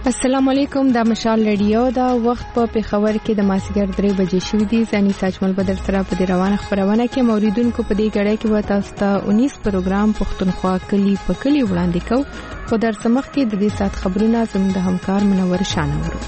السلام علیکم. دا مشال رادیو دا وخت په پیښور کې د ماسګر 3 بجې شوې دي. ځاني ساجمل بدر سره په دې روانه خبرونه کې موریدونکو په دې غړې کې وتا استا 19 پروګرام پښتونخوا کلی په کلی وړاندې کو. په درسمخ کې د دې سات خبرونه زموږ د همکار منور شانورو.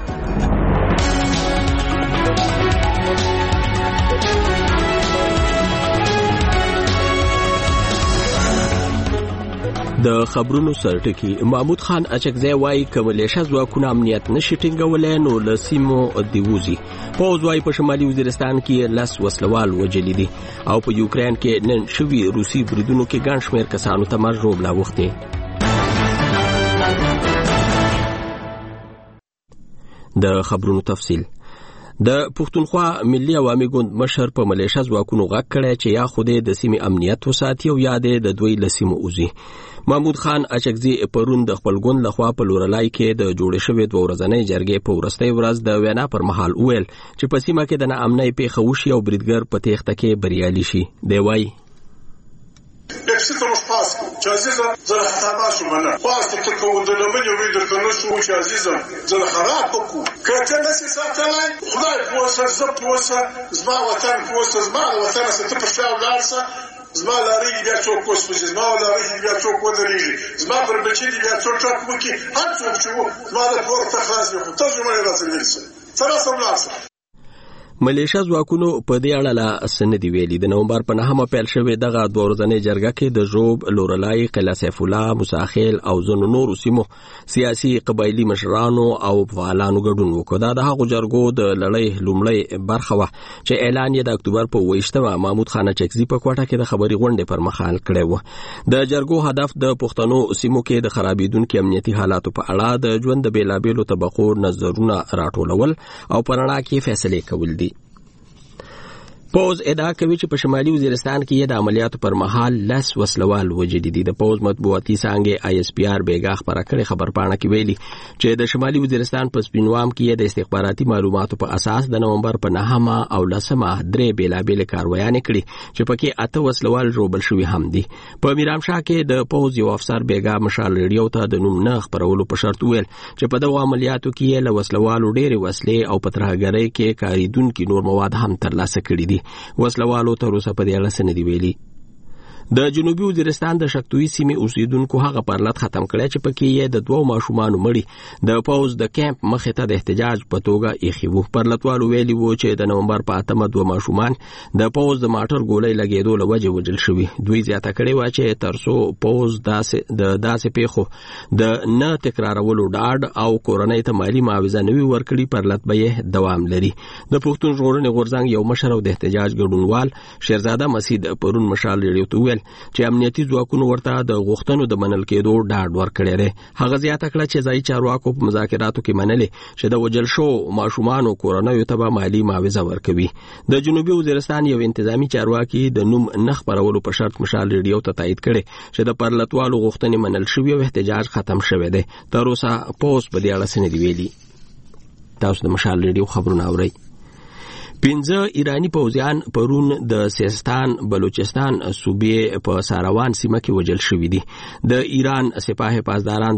د خبرونو سرټکی محمود خان اچکزی وایي کوملیشه ځواکونه امنیت نشي ټینګولای نو لسیمو دیوزي. پوز وایي په شمالي وزیرستان کې لس وسلوال وجلي دي او په یوکرين کې نن شوي روسي بریدونو کې ګڼ شمېر کسانو ته مرګ ژوبلا وخته. د خبرونو تفصیل. د پښتونخوا ملي عوامي ګوند مشر په ملیشه ځواکونو غږ کړی چې یا خوده د سیمې امنیت وساتي او یا د دوی لسیمو اوزي. محمود خان اچکزی پرون د خپل ګوند لخوا په لورلای کې د جوړې شوې د ورځنۍ جرګې په ورستۍ ورځ د وینا پر مهال ویل چې په سیمه کې د ناامنۍ پیښه وشي او بریدګر په تېښته کې بریالي شي. دی وایي Екситому Спаску, че Азиза Зарахатанашу мана. Пасту только удаленную видер, конечно, че Азиза Зарахаратоку. Когда нас и саталай, худай поса, запоса, змала там поса, змала там, если ты пошел дальше, змала риги вячок космосе, змала риги вячок водорижи, змала пробачили вячок чакмуки, а чего, змала порта хазику, тоже мои разумельцы. Сара сомласа. ملیشه ځواکونو په دې اړه لا سندې ویلي. د نومبر په 9 پیل شوې دغه د ورځنۍ جرګه کې د ژوب لورلای قلعه سیف الله مساخیل او ځینو نورو سیمو سیاسي قبایلی مشرانو او فعالانو ګډون وکړ. دا د هغو جرګو د لړۍ لومړی برخه وه چې اعلان یې د اکتوبر په 28 محمود خان اچکزی په کوټه کې د خبري غونډې پر مخال کړی و. د جرګو هدف د پښتنو سیمو کې د خرابېدونکو امنیتي حالاتو په اړه د ژوند د بیلابېلو طبقو نظرونه راټولول او په رڼا کې فیصله کول دي. پوز ادعا کوي چې په شمالي وزیرستان کې د عملیاتو پر مهال لس وسلوال وجدي دي. د پوز مطبوعاتي څانګې ISPR بیګا خبره کړې خبرپاڼه کې ویلي چې د شمالي وزیرستان په سپینوام کې د استخباراتي معلوماتو په اساس د نومبر په 9 او 10 درې بیلابېل کاروایانې کړې چې پکې 8 وسلوال ژوبل شوي هم دي. په میرامشاه کې د پوز یو افسر بیګا مشال ریډیو ته د نوم نه خبرولو په شرط ویل چې په دغه عملیاتو کې له وسلوالو ډېرې وسلې او په ترهګرۍ کې کاریدونکو نور مواد هم ترلاسه کړي دي. وسلوالو تر اوسه په دې اړه څه نه دی ویلي. د جنوبي وزیرستان د شکتوي سیمې اوسیدونکو هغه پرلط ختم کړی چې پکې یې د 2 ماشومانو مړي د پوز د کیمپ مخې ته د احتجاج په توګه ایښي وو. پرلطوالو ویلي وو چې د نومبر په 8 2 ماشومان د پوز د ماټر ګولۍ لګېدو له وجې وژل شوي. دوی زیاته کړې وه چې ترڅو پوز داسې پیښو د نه تکرارولو ډاډ او کورنۍ ته مالي معاوضه نوي ورکړي پرلط به یې دوام لري. د پښتون ژغورنې غورځنګ یو مشر او د احتجاج ګډونوال شیرزاده مسعود پرون مشال ریډیو ته چې امنیتي ځواکونو ورته د غوښتنو د منل کېدو ډاډ ورکړی دی. هغه زیاته کړه چې ځایي چارواکو په مذاکراتو کې منلې چې د وژل شوو ماشومانو کورنیو ته به مالي معاوضه ورکوي. د جنوبي وزیرستان یو انتظامی چارواکي د نوم نه خپرولو په شرط مشال ریډیو ته تایید کړي چې د پرلطوالو غوښتنې منل شوې او احتجاج ختم شوی دی. تر اوسه پوز په دې اړه څه نه دی ویلي. تاسو د مشال ریډیو خبرونه اورئ. 15 ایرانی پوځیان پرون د سیستان بلوچستان صوبې په ساروان سیمه کې وژل شوي دي. د ایران سپاه پاسداران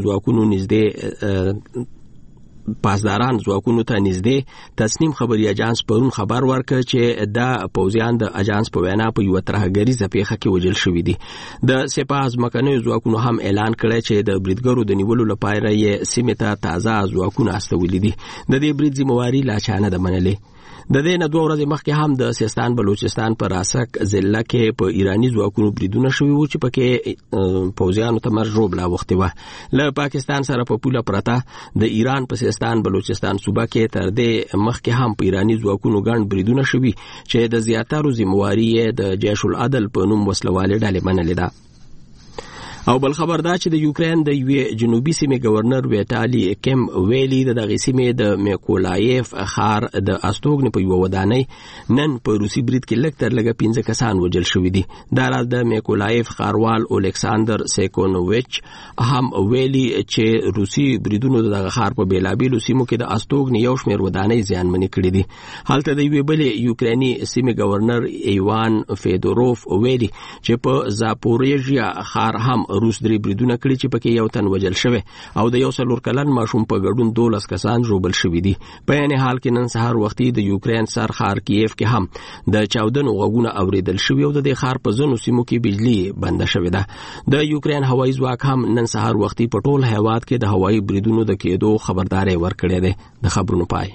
ځواکونو ته نږدې تسنیم خبري اجانس پرون خبر ورکړ چې د پوځیان د اجانس په وینا په یو ترهګریزه پیښه کې وژل شوي دي. د سپاه ځمکنیو ځواکونو هم اعلان کړی چې د بریدګرو د نیولو لپاره یې سیمې ته تازه ځواکونه استولي دي. د دې برید ذمہواري لا چا نه ده منلې. د دې نه 2 ورځې مخکې هم د سیستان بلوچستان په راسک ضلع کې په ایرانی ځواکونو بریدونه شوي وو چې پکې پوځیانو ته مرګ ژوبلا وختې وه. له پاکستان سره په پوله پرته د ایران په سیستان بلوچستان صوبه کې تر دې مخکې هم په ایرانی ځواکونو ګڼ بریدونه شوي چې د زیاترو ذمہواري یې د جیش العدل په نوم وسلوالې ډلې منلې ده. او بل خبر دا چې د یوکرين د یوې جنوبي سیمې گورنر ویټالي کیم ویلي د دغه سیمې د میکولایف ښار د استوګنې په یو ودانۍ نن په روسي برید کې لږ تر لږه 15 کسان وژل شوي دي. دا راز د میکولایف ښاروال الیکساندر سیکونوویچ هم ویلي چې روسي بریدونو دغه ښار په بیلابېلو سیمو کې د استوګنې یو شمېر ودانۍ زیانمنې کړې دي. هلته د یوې بلې یوکریني سیمې گورنر ایوان فیدوروف ویلي چې په زاپوریژیا ښار هم روس 3 بریدونه کړي چې پکې یو تن وژل شوی او د 1 کلن ماشوم په ګډون 12 کسان ژوبل شوي دي. په عین حال کې نن سهار وختي د یوکرين سر ښار کیف کې هم د چاودنو غږونه اوریدل شوي او د ښار په ځینو سیمو کې بجلی بند شوې ده. د یوکرين هوایي ځواک هم نن سهار وختي په ټول هیواد کې د هوایي بریدونو د کېدو خبرداري ورکړې ده. د خبرونو پای.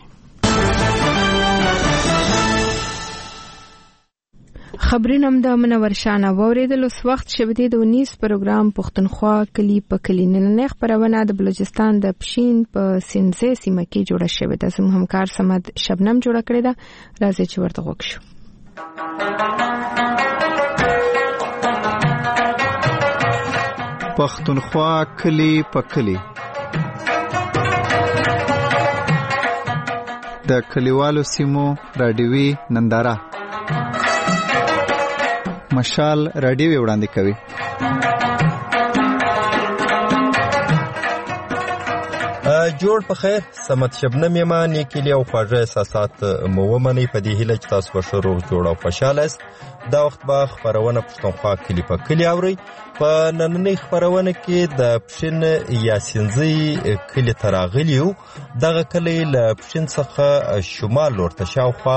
خبرونه د منور شانه وریدل اوس وخت شبدي د 19 پروګرام پښتونخوا کلی په کلی نن خبرونه د بلوچستان د پښین په سینځه سیمه کې جوړه شوې ده. زموږ همکار سمد شبنم جوړه کړې ده. راځي چې ورته وګورئ. پښتونخوا کلی په کلی د کلیوالو سیمو رادیوي ننداره مشال رادیوي وړاندې کوي. جوړ په خیر سمت شبنم یما نیکلی او خواږه احساسات مو ومني په دې هیله چې تاسو به شروع جوړ او خوشاله است. دا وخت به خبرونه پښتونخوا کلی په کلی اوري. په نننۍ خبرونه کې د پښین یا سینځي کلی تراغلیو. دغه کلی له پښین څخه شمال ورته شاوخوا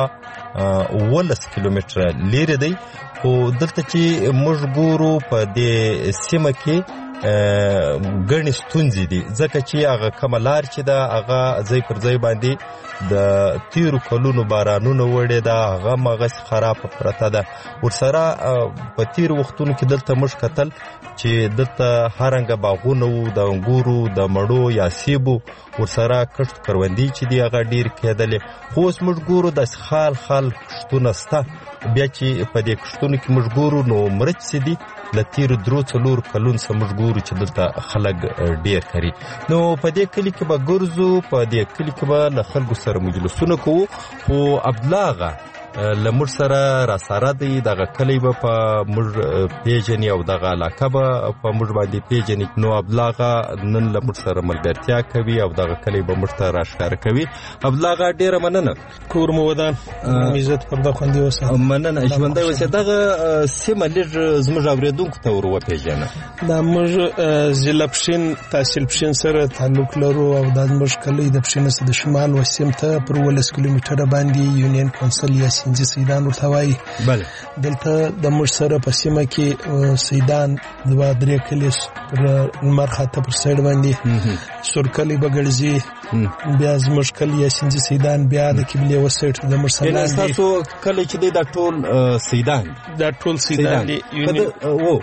12 کیلومتره لري دی. خو دلته چې موږ ګورو په دې سیمه کې ګڼې ستونزې دي ځکه چې هغه کومه لار چې ده هغه ځای پر ځای باندې د تیرو کلونو بارانونو وړې ده هغه مغس خراب پرته ده. ورسره په تیرو وختونو کې دلته موږ کتل چې دلته هرنګه باغونه وو د انګورو د مړو یا سیبو ورسره کښت کروندې چې دی هغه ډیر کېدلې. خو اوس موږ ګورو د خال کښتونه سته. بیا چې په دې کښتونو کې موږ ګورو نو مرچ سي دي له تیرو 3 کلونو څخه موږ ګورو چې دلته خلک ډیر کوي. نو په دې کلی کې به ګرځو په دې کلی کې به له خلکو سره مجلسونه کوو. خو عبدالله آغا لمر سره را سره دی دغه کلی به په موږ پیژنې او دغه علاقه به په موږ باندې پیژنې. نو عبدالله آغا نن لمر سره ملګرتیا کوي او دغه کلی به موږ ته راښکاره کوي. عبدالله آغا ډیره مننه. کور مو ودان عزت پرده خوندي اوسه. مننه ژوندی اوسه. دغه سیمه لږ زموږ اوریدونکو ته ور وپیژنه. دا موږ ضلع پښین تحصیل پښین سره تعلق لرو او د موږ کلی د پښین سره د شمال وسیم ته پر 12 کیلومتره باندې یونین کونسل یا سینځي سیدان ورته وایي. بله دلته د موږ سره په سیمه کې سیدان 2-3 کلی پر لمر خاطه پر سایډ باندې سور کلی بغړځي بیا زموږ کلی یا سینځي سیدان بیا د کبلې وسایټ د موږ سره لاندې. تاسو کلی چې د ټول سیدان د ټول سیدان دی او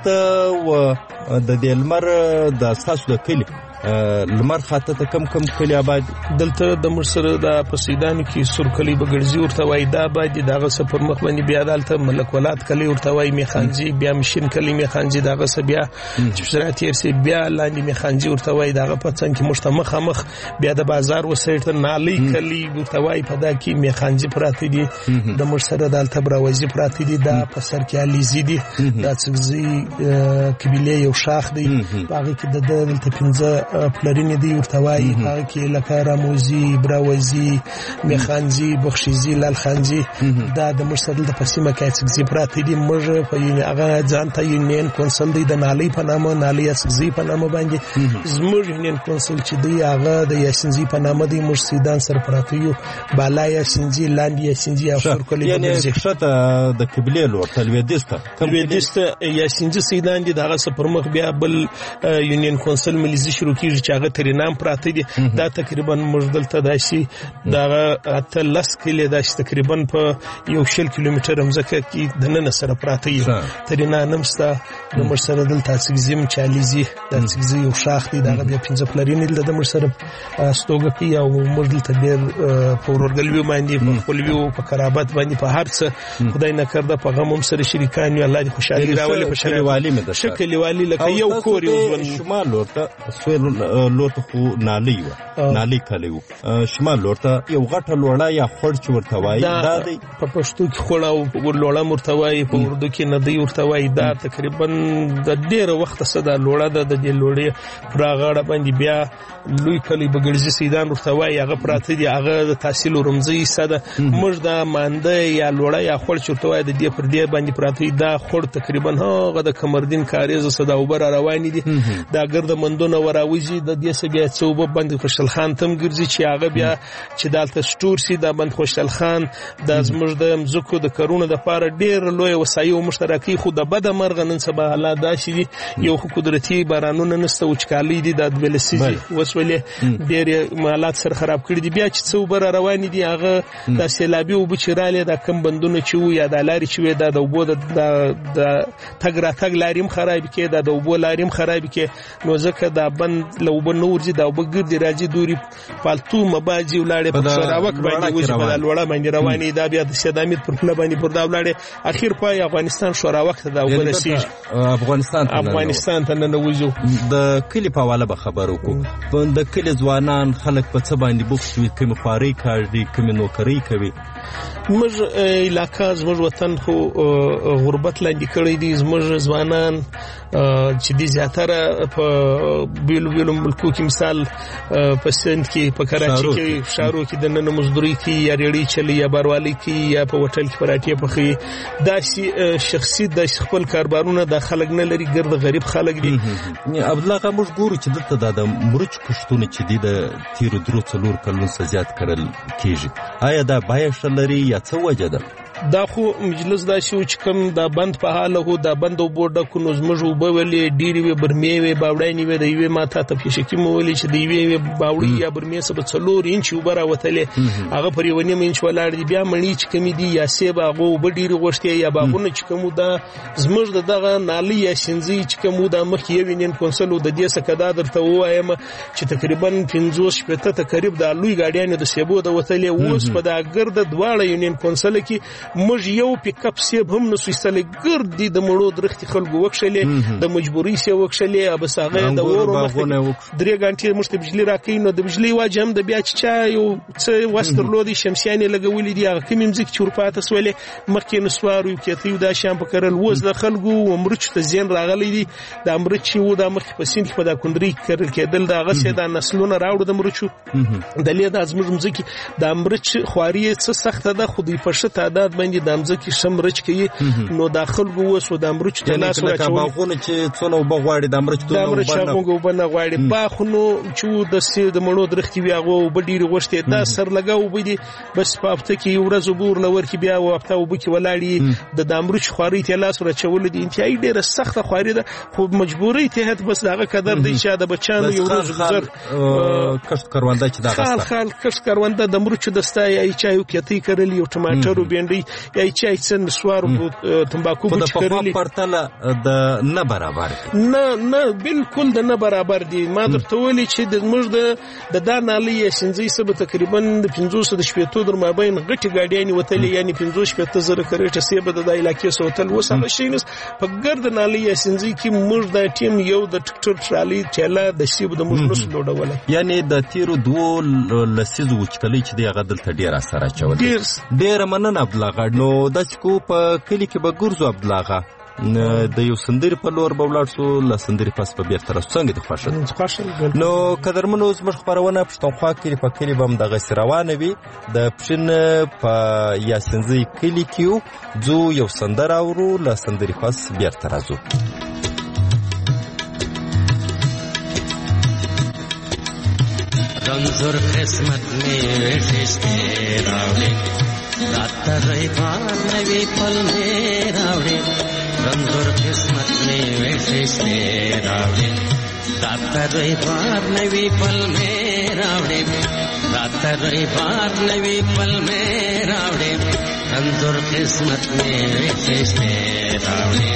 دلته د دې لمر د تاسو د کلی لمر خاطه ته کم کلی آباد دلته د موږ سره د پسیدانو کې سور کلی بغړځي ورته وایي. دا آباد دغه سفر مخ باندې بیا دلته ملک ولات کلی ورته وایي میخانجي بیا مشین کلی میخانجي دغه س بیا چې سرات یې سي بیا لاندې میخانجي ورته وایي. دغه په څنګه کې مشته مخ بیا د بازار وسایټ نالي کلی ورته وایي. په دا کې میخانجي پراته دي د موږ سره دلته براوزي پراته دي. دا په سر کې عليزي دي دا څنګه کبیله یو شاخ دی هغه کې د دلته 15 پلرینې دی ورته وایي. هغه کې لکه راموزي براوزي میخانجي بخشيزي لالخانجي دا د موږ سره د پسیمه کې څنګه پراته دي. موږ په هغه ځان ته یونین کونسل دی د نالي په نامه نالي اسزي په نامه باندې زموږ یونین کونسل چې دی هغه د یاسینزي په نامه دی. موږ سیدان سره پراته یو بالا یاسینزي لاندې یاسینزي او سر کلی یعنی شته د قبله لور تلويدسته یاسینزي سیدان دي دغه سفر مخ بیا بل یونین کونسل مليزي شروع کیږي چې هغه ترینام پراته دي. دا تقریبا موږ دلته داسي دغه 13 کلی داسي تقریبا په 1 کیلومتر مزکه کې د نن سره پراته دي. ترینام نمستا د موږ سره دلته سګزیم چالیزي د سګزي یو شاخ دی دغه بیا 15 پلرینې د موږ سره ستوګه کې او موږ دلته ډېر په ورګلوي باندې په خپلوي په قرابت باندې په هر څه خدای نه کړده په غم سره شریکان یو الله دې خوشالي راولي په شکل والی لکه یو کور یو ځوان شمال ورته سویل لور ته خو نالي و نالي کلی و شمال لور ته یو غټه لوړه یا خړ چې ورته وایي دا دی په پښتو کې خړه او لوړه ورته وایي په اردو کې ندی ورته وایي دا تقریبا د ډېر وخت سره لوړه ده د دې لوړې پر غاړه باندې بیا لوی کلی بغړځي سیدان ورته وایي هغه پراته دي هغه د تحصیل رمزي ساده موږ دا مانده یا لوړه یا خړ چورته وایي د دې پر دې باندې پراته دا خړ تقریبا هغه د کمردین کاریز سره اوبر روان دي دا ګرد مندونه وراويږي د دې سبیا څوب باندې خوشحال خان تم ګرځي چې هغه بیا چې دالته سټور سي دا باندې خوشحال خان د زموږ د مزکو د کرونه د پاره ډېر لوی وسایو مشترکي خو د بد مرغ نن سبا حالات داسي یو قدرتي بارانونه نسته وچکالي دي د بلسيزي وسولې ډېر مالات سره خراب کړی دي بیا چې څو بر روان دي هغه د سیلابي او بچراله د کم بندونه چې و یا د لاري چې د وبو د تګ را تګ لاریم خراب کې د وبو لاریم خراب کې نو ځکه دا بند لوب نور دي دا وبګر دي راځي دوري پالتو مباجي ولاړې په سراوک باندې وځي په لوړه باندې رواني دا بیا د سیدامید پر خپل باندې پر دا ولاړې اخیر پای افغانستان شورا وخت دا ورسیږي افغانستان ته نه وځو د کلی په حواله به خبرو کو د کلی ځوانان خلک په څه باندې بوخت وي کوم فاري کار دي کوم نوکری کوي موږ علاقہ زموږ وطن خو غربت لاندې کړی دي زموږ ځوانان چې دي زیاتره په بیلو ملکو کې مثال په سند کې په کراچي کې شارو کې د نن مزدوري کې یا ریړی چلی یا باروالي کې یا په هوټل کې پراټي پخې دا شخصي د خپل کاروبارونه د خلک نه لري ګرد غریب خلک دي عبد الله موږ ګورو چې دلته د مرچ کښتونه چې دي د تیرو درو څلور کلونو زیات کړل کیږي آیا دا بایښت لري یا څه وجه ده دا خو مجلس دا شو چې کوم دا بند په حاله هو دا بند او بورډه کو نو زموږ وبولې ډيري وي برمې وي باوړې وي د یوې ماته ته پېښ کې مولې چې دی وي باوړې یا برمې سبا څلور انچ وبره وتلې هغه پر یو نیم انچ ولاړ دی بیا مړی چې کمی دی یا سی باغو وبډيري غوښتي یا باغونه چې کوم دا زموږ دغه نالي یا شنزي چې کوم دا مخ یو نین کونسل د دې سکدا درته وایم چې تقریبا 50 شپته تقریبا د لوی گاډیانو د سیبو د وتلې اوس په دا ګرد دواړه یونین کونسل کې موږ یو پیک اپ سیب هم نو سویستلې ګردي د مړو درختي خلکو وکښلې د مجبوري سي وکښلې ابس هغه د ورو مخه 3 غنټې مشته بجلی راکې نو د بجلی واجه هم د بیا چې یو څه وسترلودي شمسيانې لګولې دي هغه کوم مزیک چورپاته سولې مخکې نسوارو کې ته دا شام په کرل وز د خلکو ومرچ ته زین راغلي دي د امرچ یو د مخ په سین کې په دا کندري کرل کېدل دا غسه د نسلونه راوړو د مرچو د لید از مزیک د امرچ خواري څه سخت ده خو د پښه تعداد باندې د امزکی شمرچ کې نو داخل وسو د امرچ ته لاس راچو باغونه چې څونه وبغواړي د امرچ ته نو بنه غواړي باخونو چې د سي د مړو درختي بیاغو وبډيري غوښته دا سر لګاو بيدي بس په هفته کې یو ورځ بور لور کې بیا وخته وبکی ولاړی د امرچ خواري ته لاس راچول دي انتهایی ډیره سخته خواري ده خو مجبوري ته هت بس دغه قدر دی چې د بچانو یو ورځ گذر کښت کارونده چې دغه خال کښت کارونده د امرچ دستا یا چایو کې کړل یو ټماټر وبندي یا چای څن سوار تمباکو بچ کړلی په پرتله د نه برابر نه بالکل د نه برابر دي ما درته ویلي چې د موږ د دانالي شنځي سبه تقریبا 500 د شپېتو در مابین غټي ګاډیانی وتلې یعنی 500 زره کریټه سیبه د علاقې سوتل وسه شینس په ګرد نالي شنځي کې موږ د ټیم یو د ټکټر ټرالي چاله د سیب د موږ نس لوډول یعنی د تیرو دوه لسیزو وچکلې چې دی هغه دلته ډیر اثر اچول ډیر مننه عبد الله نو د کو په کلی کې به ګرځو عبد الله د یو سندري په لور به ولاړ سو ل سندري پس په بیرته څنګه د خوښه نو قدرمنو زموږ خبرونه پښتونخوا کې په کلی بم د غسروانه وي د پښین په یاسنځي کلی کې جو یو سندر اورو ل سندري پس بیرته راځو रंजोर किस्मत में रिश्ते रावड़े रात रविवार नवी पल में रावड़े रंजोर किस्मत में रिश्ते रावड़े रात रविवार नवी पल में रावड़े रात रविवार नवी पल में रावड़े रंजोर किस्मत में रिश्ते रावड़े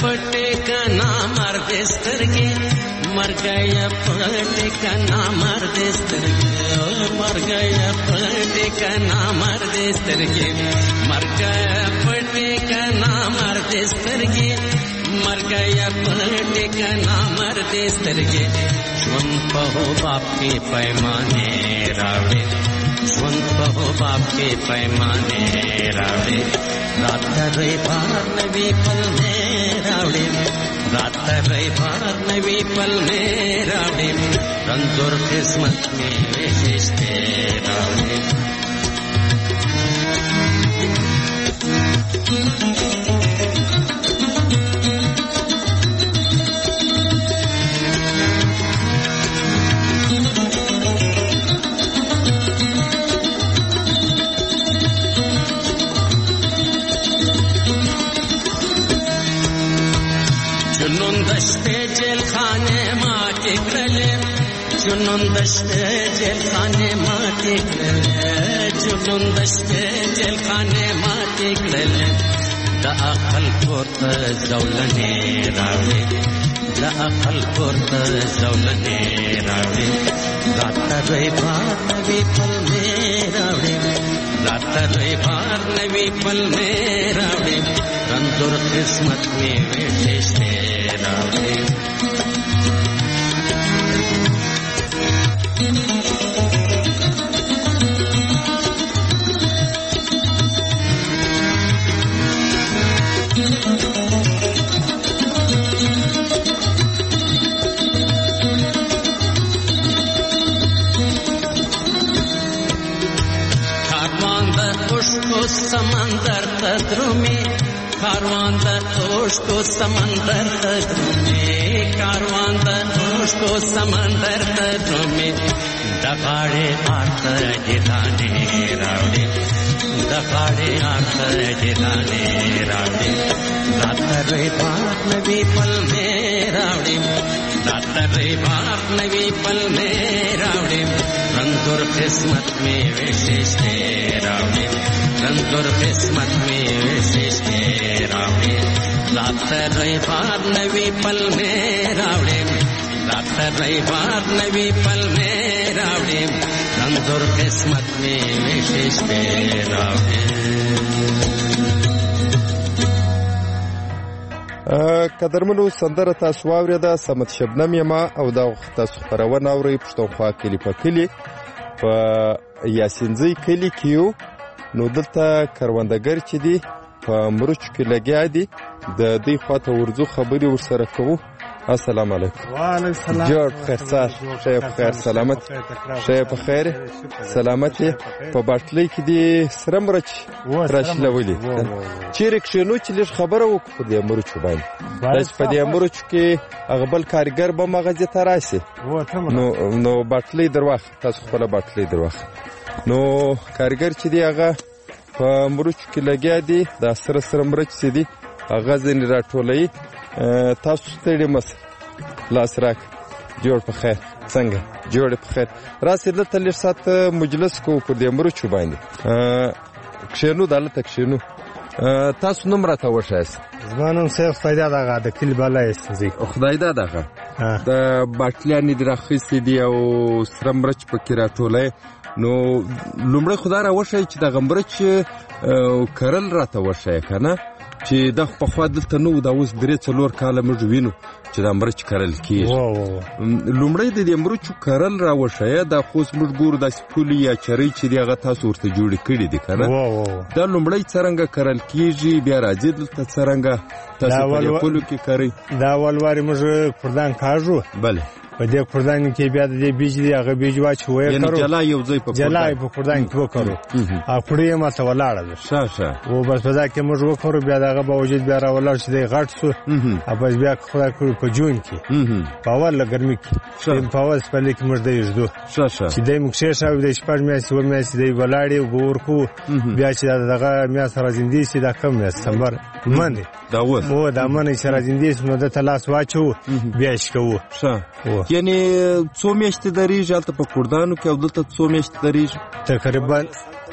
پټه کنا مرد سترګې مرګیا پټه کنا مرد سترګې مرګیا پټه کنا مرد سترګې مرګیا پټه کنا مرد سترګې مرګیا پټه کنا مرد سترګې ژوند په باپ کې پیمانه راوړې ژوند په باپ کې پیمانه راوړې رات رې بار نوی پل مې راوړې رات رې بار نوی پل مې راوړې رنځور قسمت مې وشته راوړې جنون دشته جل خانه ماته کړل جنون دشته جل خانه ماته کړل د عقل پورته زولنه راوړې د عقل پورته زولنه راوړې رات رې بار نوی پل مې راوړې رات رې بار نوی پل مې راوړې رنځور قسمت مې وشته راوړې समंदर तद्रुमी कारवान दोष को समंदर तद्रुमी कारवान दोष को समंदर तद्रुमी दगाड़े आर्त जिलाने रावड़े दगाड़े आर्त जिलाने रावड़े रात रे बार नवी पल में रावड़े रात रे बार नवी पल में रावड़े रंगुर किस्मत में विशेष रावड़े रंगुर किस्मत में विशेष रावड़े रात रे बार नवी पल में रावड़े रात रे बार नवी पल में रावड़े रंगुर किस्मत में विशेष रावड़े قدرمنو سندره تاسو واوریده سمت شبنم یما او دا تاسو خبرونه اوري پښتونخوا کلی په کلی په یاسینځي کلی کیو نو دلته کروندګر چې دی په مرچ کې لګیا دي د دې خواته ورزو خبري ورسره کوو السلام علیکم وعلیکم السلام جوړ خیر شیف خیر سلامت شیف خیر سلامتی په باټلی کې دي سره مرچ راشلولي چیرې کښینو چې لږ خبره وکړو د مرچ باندې بس په دې مرچ کې اغبل کارګر به مغازه ته راشي نو باټلی درواخ تاسو خپل باټلی درواخ نو کارګر چې دی هغه په مرچ کې لګیا دي د سره مرچ چې دی هغه ځین راټولې تاسو ستړي مس لاس راک جوړ په خیر څنګه جوړ په خیر راسي دلته لږ سات مجلس کو په دې مرچ باندې کښینو دلته کښینو تاسو نمبر ته وښایس زمانم سیف فائدہ دغه د کلی بالای سي خدای دا دغه د باټلیانې درخصې دی او سره مرچ پکې راټولې نو لومړی خدای را وښایي چې د غمرچ کرل راته وښایي کنه چې د په خوا دلته نو دا اوس 3-4 کاله موږ وینو چې د مرچ کرل کیږي لومړی د مرچ کرل را وښایي د خوس موږ ګور د سپولي یا چری چې دغه تاسو ورته جوړ کړی دي کنه دا لومړی څنګه کرل کیږي بیا راځي دلته څنګه تاسو په خپل کې کوي دا ولواري موږ پردان کاژو بله په دې کردان کې بیا د بیج دی هغه بیج واچوي یعنی جلا یو ځای په کردان کې وکړو او کړی ما ته ولاړه شه او بس په ځکه موږ وکړو بیا دغه به وجود بیا را ولاړ شي د غټ سو او بس بیا خدای کړو په جون کې په اول ګرمي کې په اول سپلې کې موږ د یوزدو چې د موږ شې د شپږ میاشتې و میاشتې دی ولاړې او ورکو بیا چې دغه میاشت را زندې شي دا کم میاشت سمبر منه دا و دا منه چې را زندې نو د تلاس واچو بیا شکو شه یعنی څو میاشتې دریږي البته په کردانو کې او دلته څو میاشتې دریږي تقریبا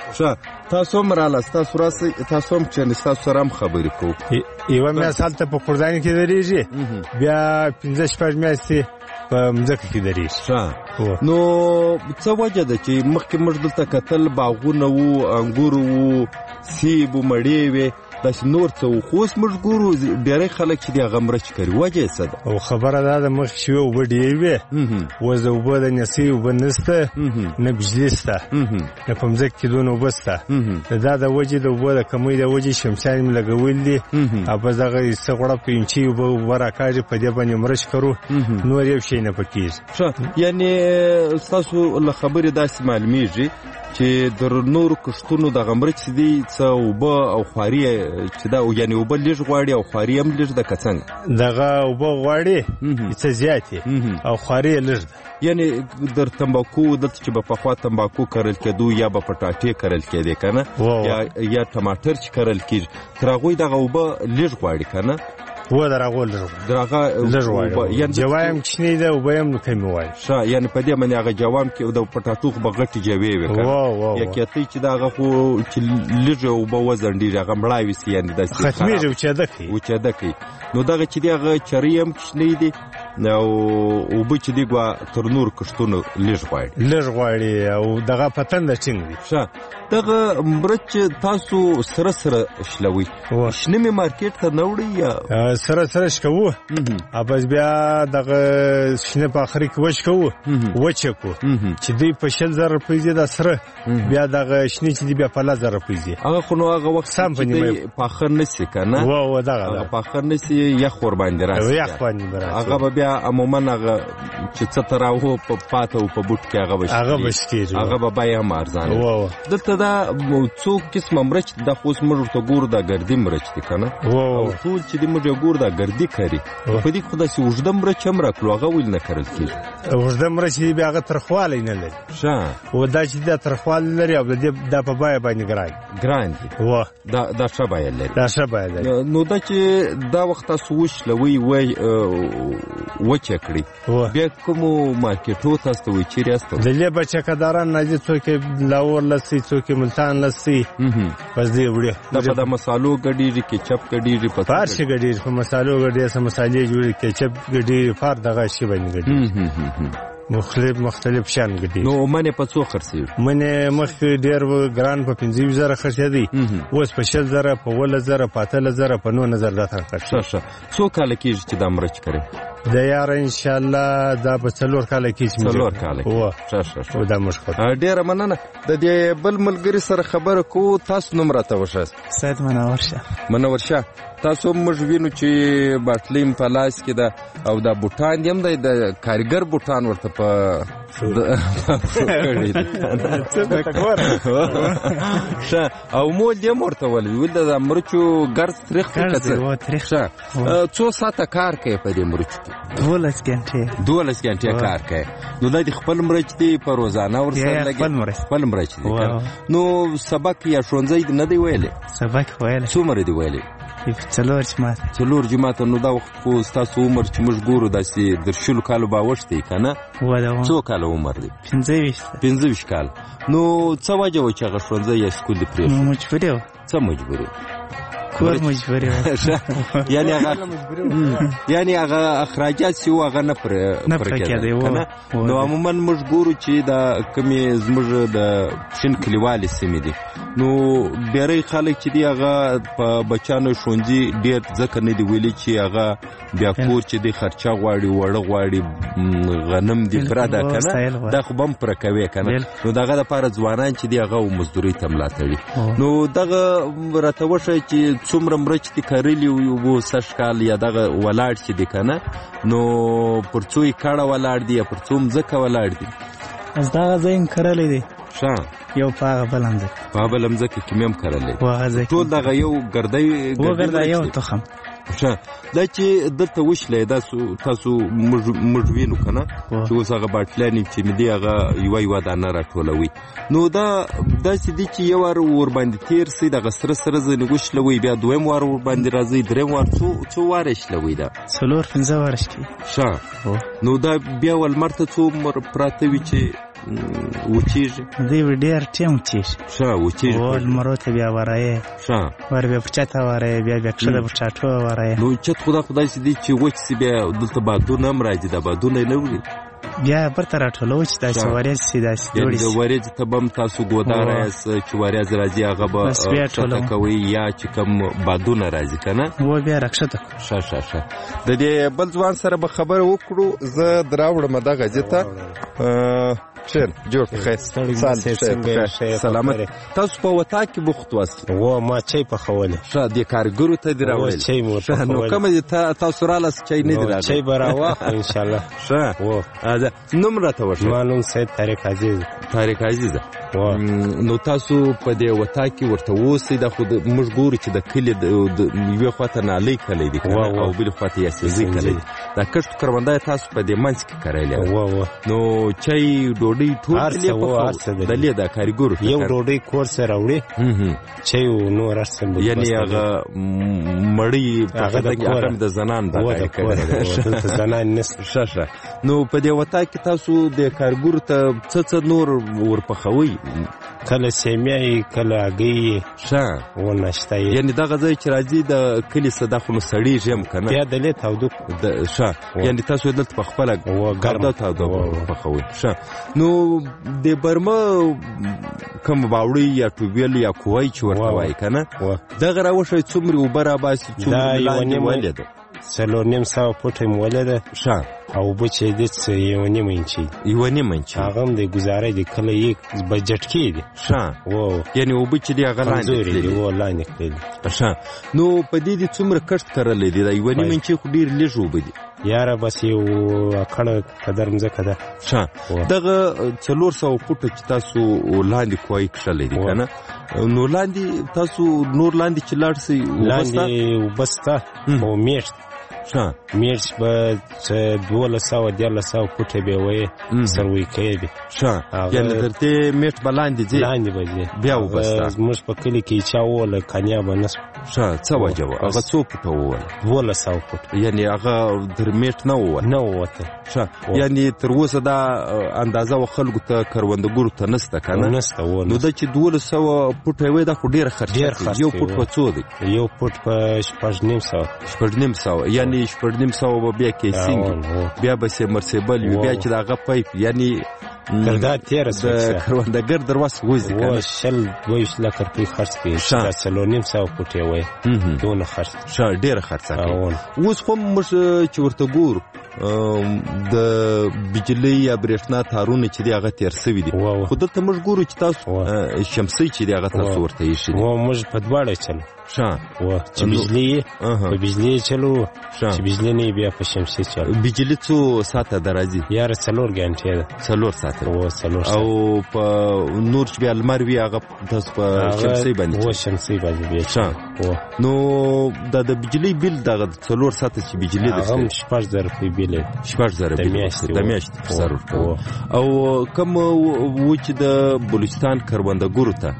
ښه تاسو هم رالاست تاسو راسئ تاسو هم کښېنئ تاسو سره هم خبرې کوو یوه میاشت هلته په کورډاني کې درېږي بیا 15-16 میاشتې په مځکه کې درېږي. نو څه وجه ده چې مخکې موږ دلته کتل باغونه وو انګور وو سیب و مڼې وې داسې نور څه وو خو اوس موږ ګورو ډېری خلک چې د هغه مرچ کوي وجه یې څه ده؟ او خبره دا ده مخکې چې اوبه ډېرې وې اوس د اوبه د نسۍ اوبه نشته نه بجلي شته نه په مځکه کې دونه اوبه شته دا د وجې د اوبو د کمۍ د وجې شمسیان مې لګولي دي او بس دغه څه غوړپ انچۍ اوبه راکاږي په دې باندې مرچ کرو نور یو شی نه پکېږي. ښه یعنې ستاسو له خبرې داسې معلومیږي چې د نورو کښتونو دغه مرچ دي څه اوبه او خواري چې دا یعنې اوبه لږ غواړي او خواري هم لږ ده که څنګه؟ دغه اوبه غواړي څه زیاتې او خواري یې لږ ده. یعنې در تنباکو دلته چې به پخوا تنباکو کرل کېدو یا به پټاټې کرل کېدې که نه یا ټماټر چې کرل کېږي تر هغوی دغه اوبه لږ غواړي که نه؟ و در هغه لږ غواړي جوا هم کوچنی ده اوبه هم کمې غواړي. ښه یعنې په دې باندې هغه جوام کې د پټاټو خو به غټې جوې وي یا کېتۍ چې د هغه خو چې لږه اوبه وځنډېږي هغه مړاوي سي یعنې داسې ختمېږي وچېده کوي نو دغه چې دی هغه چرۍ هم کوچنی دي او اوبه چې دی تر نورو کښتونو لږ غواړي او دغه په تنده ټینګ دي. ښه دغه مرچ تاسو سره شلوئ شنه مې مارکېټ ته نه وړئ یا سره شکوو او بس بیا دغه شنه په آخري کې وشکوو وچکو چې دوی په 60,000 روپۍ دي دا سره بیا دغه شنه چې دی بیا په 10,000 روپۍ دي هغه خو نو هغه وخت سم په نیمه پاخر نسی کنه و دغه پاخر نسی یخ ور باندې راځي هغه بیا عموما هغه چې څه تراو په پاتو په بوت کې هغه بشکیږي هغه به بیا مارزانه دلته دا څو قسم مرچ د خوس مړ ته ګور دا ګردی مرچ دي کنه او ټول چې د مړ ګور دا ګردی کاری په دې خدای سي وجدم مرچ هم راکلو هغه ویل نه کړل کیږي وجدم مرچ دی هغه ترخواله نه لري او دا چې دا ترخواله لري او دا په بای باندې ګران دي دا شبای لري نو دا چې دا وخت تاسو وشلوي وچکړي بیا کومو مارکیټو تاسو وی چیرې استو د لې بچکداران نه څوک لاور لسی څوک ملتان لسی پس دی وړي دا په مصالو غډيږي کېچپ غډيږي په فارسی غډيږي په مصالو غډي سم مصالې جوړي کېچپ غډي فار دغه شی باندې غډي مختلف شان غډي نو منه په څو خرڅي منه مخ ډیر ګران په 15,000 خرڅي دي اوس په 60,000 په 10,000 په 8,000 په 9,000 دا خرڅي څو کال کېږي چې دا مرچ کړي د یار ان شاء الله دا په 4 کال کې څلور دا مشکل ډیر مننه د دې بل ملګری سره خبره کو تاسو نوم راته وښه سید منور شاه تاسو موږ وینو چې باټلیم په لاس کې ده او دا بوټان دیم د کارګر بوټان ورته په کړی دي او مو دې مرته ول د مرچو ګرځ تاریخ کړه څو ساعته کار کوي په دې مرچو 12 غنټې کار کوي نو د خپل مرچ دی په روزانه ورسره لګي خپل مرچ دی نو سبق یا ښوونځی نه دی ویلې سبق ویل څومره دی ویلې څلور جماعت نو دا وخت خو تاسو عمر چې موږ ګورو داسې در شلو کالو باوښتې کنه څو کال عمر دی 15 کال نو څه وجه و چې هغه ښوونځی یا سکول دی پرېښود څه مجبوري کور مجبوري یعنی هغه اخراجات سی هغه نه پر کېده نو عموما موږ ګورو چې دا کمی زموږ د شین کلیوالي سیمې دي نو بیرې خلک چې دی هغه په بچانو ښوونځي ډېر ځکه نه دی ویلي چې هغه بیا کور چې دی خرچه غواړي وړه غواړي غنم دی پراده کنه دا خو بم پر کوي کنه نو دغه لپاره ځوانان چې دی هغه مزدوري ته ملاتړي نو دغه راته وشه چې څومره مرچ دي کرلی وو سش کال یا دغه ولاړ چې دی کنه نو پر څوی کاړه ولاړ دی یا پر څوم ځکه ولاړ دی از دغه زین کرلی دی یو پاغه بلمزه کې مم کرلی ټول دغه یو ګردای یو تخم دا چې دلته وشلې دا تاسو موږ وینو کنه چې اوس هغه باټلانی چې مې دی هغه یو دانه راټولوي نو دا چې دی چې یو ور باندې تیر سي دغه سره ځنه وشلوي بیا دویم ور باندې راځي دریم ور څو وارشلوي دا 4-5 ورشتي نو دا بیا ولمرته څو پراته وي چې وچیږي دوی ډېر ټیم وچیږي ښه وچیږي لمرو ته بیا ورایې ښه ور بیا په چته ورایې بیا کښته په چاټو ورایې نو چت خدای چې دی چې وچ سي بیا دلته بادونه هم راځي د بادونه نه وړي بیا برته راټولو چې داسې وریځ سي داسې جوړې د وریځ ته به هم تاسو ګوداره یاست چې وریځ راځي هغه به ښکته کوئ یا چې کوم بادونه راځي که نه و بیا راښکته ښه د دې بل ځوان سره به خبره وکړو زه دراوړم دغه ځای ته خیر جوړ خیر سلامت تاسو په وطا کې بوخت واست و ما چای پخوله ښه د کارګرو ته دی راوړل چای مو نو کوم تاسو رالاس چای نه دی راغلی چای به راواخلو انشاءالله ښه نوم راته وښیه ما نوم سید طارق عزیز نو تاسو په دې وطا کې ورته اوسئ دا خو موږ ګورو چې د کلي یوې خواته نالۍ کلی دی او بلې خواته یاسیزي کلی دی دا کښت کروندای تاسو په دې منځ کې کرلی نو چای ډوډۍ ټول دلې د کارګرو یو ډوډۍ کور سره راوړي چای نور ارسم یعنی هغه مړی هغه د زنان دلته زنان نشته ښه نو په دې وطا کې تاسو د کارګرو ته څه نور ورپخوئ کله سیمیه کله هګۍ ښه و ناشته یعنی دغه ځای چې راځي د کلي څه دا خو نو سړېږي هم که نه بیا دلې تودوخه ښه یعنی تاسو دلته په خپله ګرده تودوخه پخوئ ښه نو د برمه کوم باوړی یا ټوبیل یا کوی چې ورته وایي که نه دغه راوښی څومره اوبه راباسي څومره لاندې ولې ده 4.5 فوټه مو ولده ښه او بچې د 1.5 انچي هغه هم د گزارې د کله یک بجټ کې دي ښه یعنی او بچې دی هغه لاندې کړي ښه نو په دې د څومره کښت کرلې دي د 1.5 انچي خو ډېر لږ اوبه دي یاره بس یو کړه قدر مځکه ده ښه دغه 400 فوټه چې تاسو لاندې کوی کښلې دي که نه نو لاندې تاسو نور لاندې چې لاړ سئ اوبه سته او میشت میرچ به 1200 فوټه به وي سروي کوي ښه یعنی درته میټ بلاندې ځي لاندې به بیا وبستا موږ په کلی کې چا وله کنیا بنس ښه څه وجه هغه څو فوټه وله 1200 فوټه یعنی هغه در میټ نه وته ښه یعنی تر اوسه دا اندازه و خلکو ته کروندګرو ته نسته کنه نسته نو د چې 1200 فوټه وي دا خو ډیر خرچ یو فوټ په څو دی یو فوټ په 4.5 یعنی 4.5 به بیا کیسینګ بیا به سمرسیبل بیا چې دغه پایپ یعنی دا تیر د کروندګر درواس وځي کنه شل 2 لک روپۍ خرڅ کړي 4.5 فوټه وي دونه خرڅ ډیر خرڅ کړي اوس خو موږ چې ورته ګورو د بجلی یا برېښنا تارونه چې دی هغه تیر سوي دي خو دلته موږ ګورو چې تاسو شمسي چې دی هغه تاسو ورته ایښي دي موږ په دواړه چلو چې بجلی چلو چې بجلی نه بیا په شمسي چلو بجلی څو ساعته درځي یاره 4 غنټې ده 4 ساعته او په نور چې بیا لمر وي هغه تاسو په شمسي باندې نو د بجلی بیل دغه 4 ساعته چې بجلی ده هم 4000 روپۍ بیل 4000 د میاشتې سر او کوم و چې د بلوچستان کروندګرو ته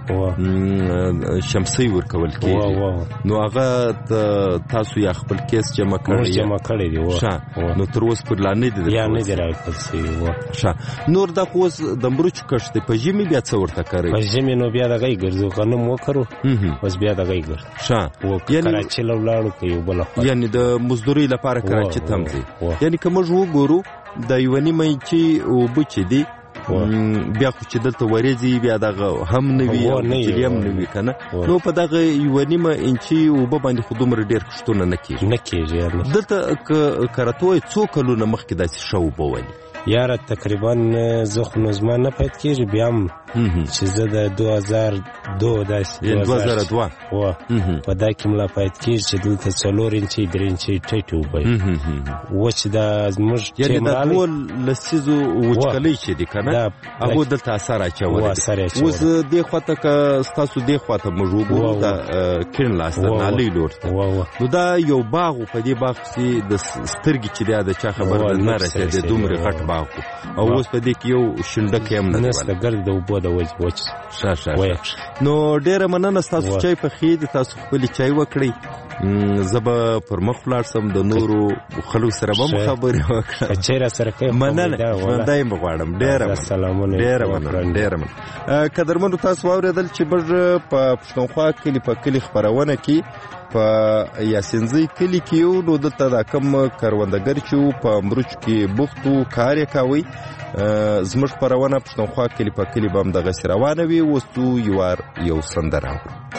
شمسي ورکول کېږي نو هغه تاسو یا خپل کیس جمع کړی دی نو تر اوسه پر لا نه دی یا نه دی راکړی نور د اوس د مرچ کښت په ژمي بیا څه ورته کوي په ژمي نو بیا دغه ګرځو غنم وکړو بس بیا دغه ګرځو یعنی کراچي لاړو کوي بل یعنی د مزدوري لپاره کراچي تم دی یعنی کوم جو ګورو د یونی مې چې او بچی دی بیا خو چې دلته وریځي بیا دغه هم نوي او هم نوي کنه نو په دغه یو نیمه انچي او به باندې خودمره ډیر کښتونه نه کیږي دلته کراتوي څو کلونه مخکې داسې شو بوالي یاره تقریبا زه خو نو زما نه پات کېږي بیا هم چې زه د 2002 داسې 2002 په دا کې ملا پات کېږي چې دلته 4 انچي 3 انچي ټیټ وبای و چې دا زموږ یعنی د ټول لسیزو وچکلې چې دي کنه هغه دلته اثر اچولې اوس دې خواته که تاسو دې خواته موږ دا کین لاسته نالي لورته نو دا یو باغ په دې باغ کې د سترګې چې دا چا خبر نه رسېده دومره غټ باغ او اوس په دې کې یو شندک هم نه نسته ګرد د وبو د وچ نو ډیره مننه تاسو چای په خید تاسو خپل چای وکړئ زه به پر مخ ولاړ سم د نورو خلکو سره به خبرې وکړم چیرې سره کوي مننه ژوندی م غواړم ډېره مننه قدرمنو تاسو واورېدل چې موږ په پښتونخوا کلي په کلي خپرونه کې په یاسینزی کلی کې یو نو دلته دا کم کروندګر چې په مرچ کې بوخت وو کار یې کوي زموږ خپرونه پښتونخوا کلی په کلی به همدغسې روانه وي. اوس یو سندره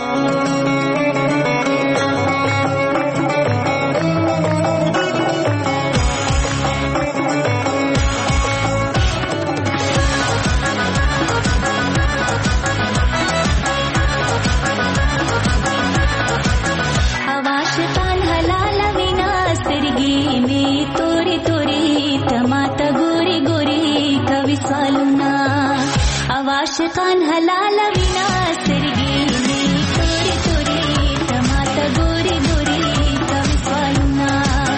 आशिकान हलाल विना सरगी में तोरी तोरी टमाटा गोरी गोरी कवि स्वालुना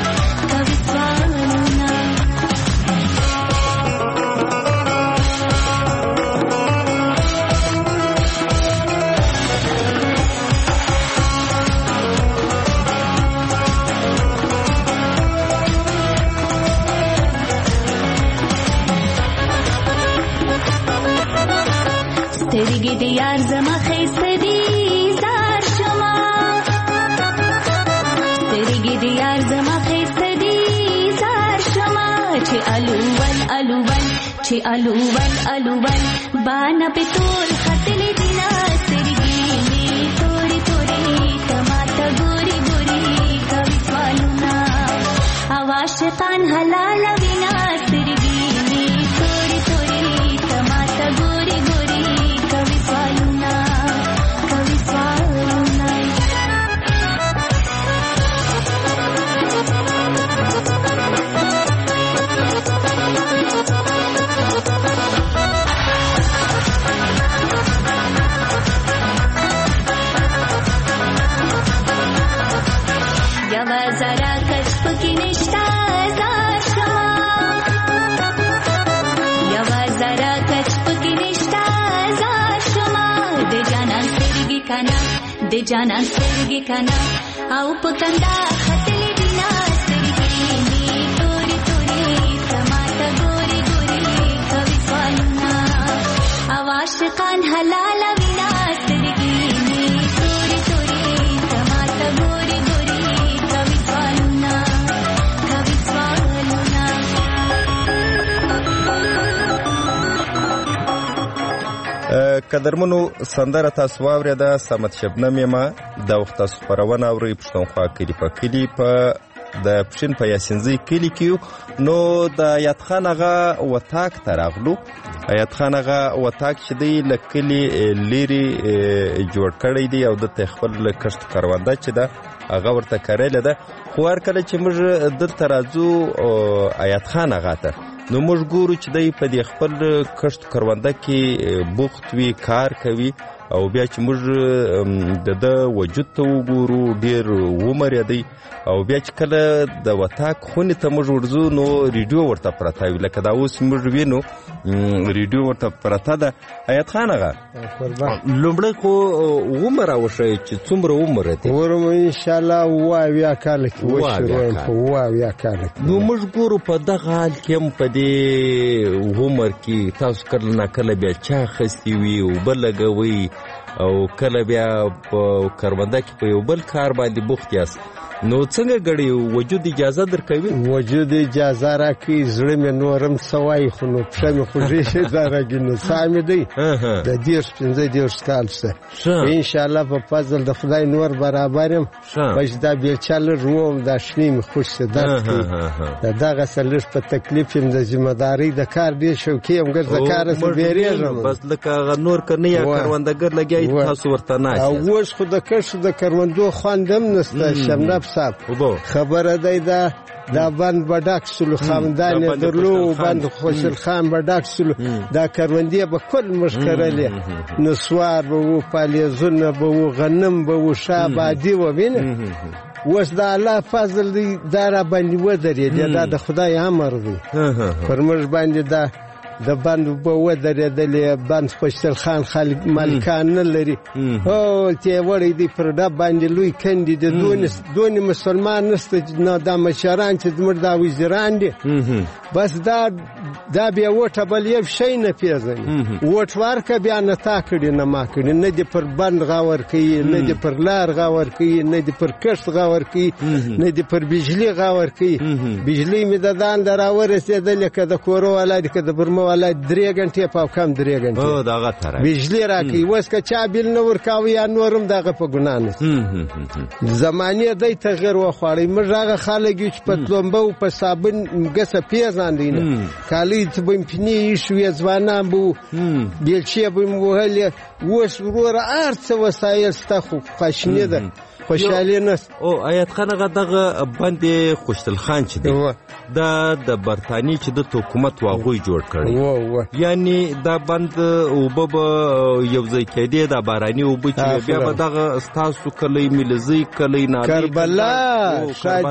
سترګې د یار زما ښایسته دي زار شمه سترګې د یار زما ښایسته دي زار شمه چې الوول بانا په تور ختلې دي نا سترګې مې تورې تورې ټماټه ګوري ګوري کوي سوالونه او عاشقان حلال وینا سترګې مې تورې تورې ټماټه ګوري ګوري زرا کچ پکی نشتا زار شما یوا زرا کچ پکی نشتا زار شما د جانان سترګې کنا او پکندا خطلې دینا سترګې می تورې تورې ټماټه ګوري ګوري کوي سوالونه او عاشقان حلال وینا سترګې می تورې تورې ټماټه ګوري ګوري قدرمنو سندره تاسو واورېده صمد شبنم یمه دا وخت تاسو خپرونه اورئ پښتونخوا کلي په کلي په د پښین په یاسینزی کلي کې نو د آیت خان هغه وطاق ته راغلو. آیت خان هغه وطاق چې دی له کلي لیرې جوړ کړی دی او دلته خپل کښت کرونده چې ده هغه ورته کرلی ده خو هر کله چې موږ دلته راځو آیت خان هغه ته نو موږ ګورو چې دی په دې خپل کښت کرونده کې بوخت وي کار کوي او بیا چې موږ د وجود ته وګورو ډېر عمر یې دی او بیا چې کله د وطاق خونې ته موږ ورځو نو ریډیو ورته پرته وي لکه دا اوس موږ وینو ریډیو ورته پرته ده. آیت خان هغه لومړی خو عمر راوښیي چې څومره عمر دی؟ عمر انشاءالله 78 کاله کې وشرویم په 78 کاله کې. نو موږ ګورو په دغه حال کې هم په دې عمر کې تاسو کله ناکله بیا چا اخیستې وي اوبه لګوئ او کله بیا په کرونده کې په یو بل کار باندې بوخت یاست نو څنګه ګړی وجود اجازه درکوي؟ وجود اجازه راکوي زړه مې نورم سوای خو نو پښه مې خوږې دا راګي نو ساه مې دی د 15 کال څه انشاءالله په فضل د خدای نور برابر یم بچ دا بیلچه لږ وم دا شنې مې خوش څه درد کوي دغه څه لږ په تکلیف یم د ذمهدارۍ د کار ډېر شوقي یم ګر د کاره څه بیریږم بس لکه هغه نور کرنې یا کروندګر لګیایي تاسو ورته ناست او اوس خو د کښت د کروندو خوند هم نشته شمنب صاحب خبره دی دا بند بډاک سلو خاندان درلو بند خوشل خان بډاک سلو دا کروندې به کل مشکرلې نسوار به و پالیزونه به و غنم به و شابادي و بینه اوس د الله فضل دی دا را باندې ودرېد دا د خدای امر دی پر موږ باندې دا د بند اوبه ودرېدلې بند خوشحال خان خالق مالکان نه لري او ته وړي دی پر ډب باندې لوی کندي د دونی مسلمان نسته نه دا مشران چې زموږ دا وزیران دي بس دا بیا وټه بل یو شی نه پیژني وټ ورکه بیا نه تا کړي نه ما کړي نه دې پر بند غاور کوي نه دې پر لار غاور کوي نه دې پر کښت غاور کوي نه دې پر بجلی غاور کوي بجلی مې د دان راورسېدلې که د کورو ولایت که د برمه ولایت 3 غنټې په کم 3 غنټې بجلی راکوي اوس که چا بیل نه ورکاوه یا نورم دغه په ګناه نه زمانې دی تغیر وخوړی موږ هغه خلک یو چې په تلمبه او په صابون ګسه پیژاندی نه کالي ته به مپینې ایښوې ځوانان به بیلچې به مې وهلې اوس وروره هر څه وسایل سته خو خواشیني ده خوشحالي نشته او ایت خان هغه دغه بند خوشحال خان چې دی دا د برتانیې چې د حکومت واغوی جوړ کړی یعنی دا بند اوبه به یو ځای کېدې د باراني اوبه چې بیا به دغه ستاسو کلی ملزی کلی نالي کربلا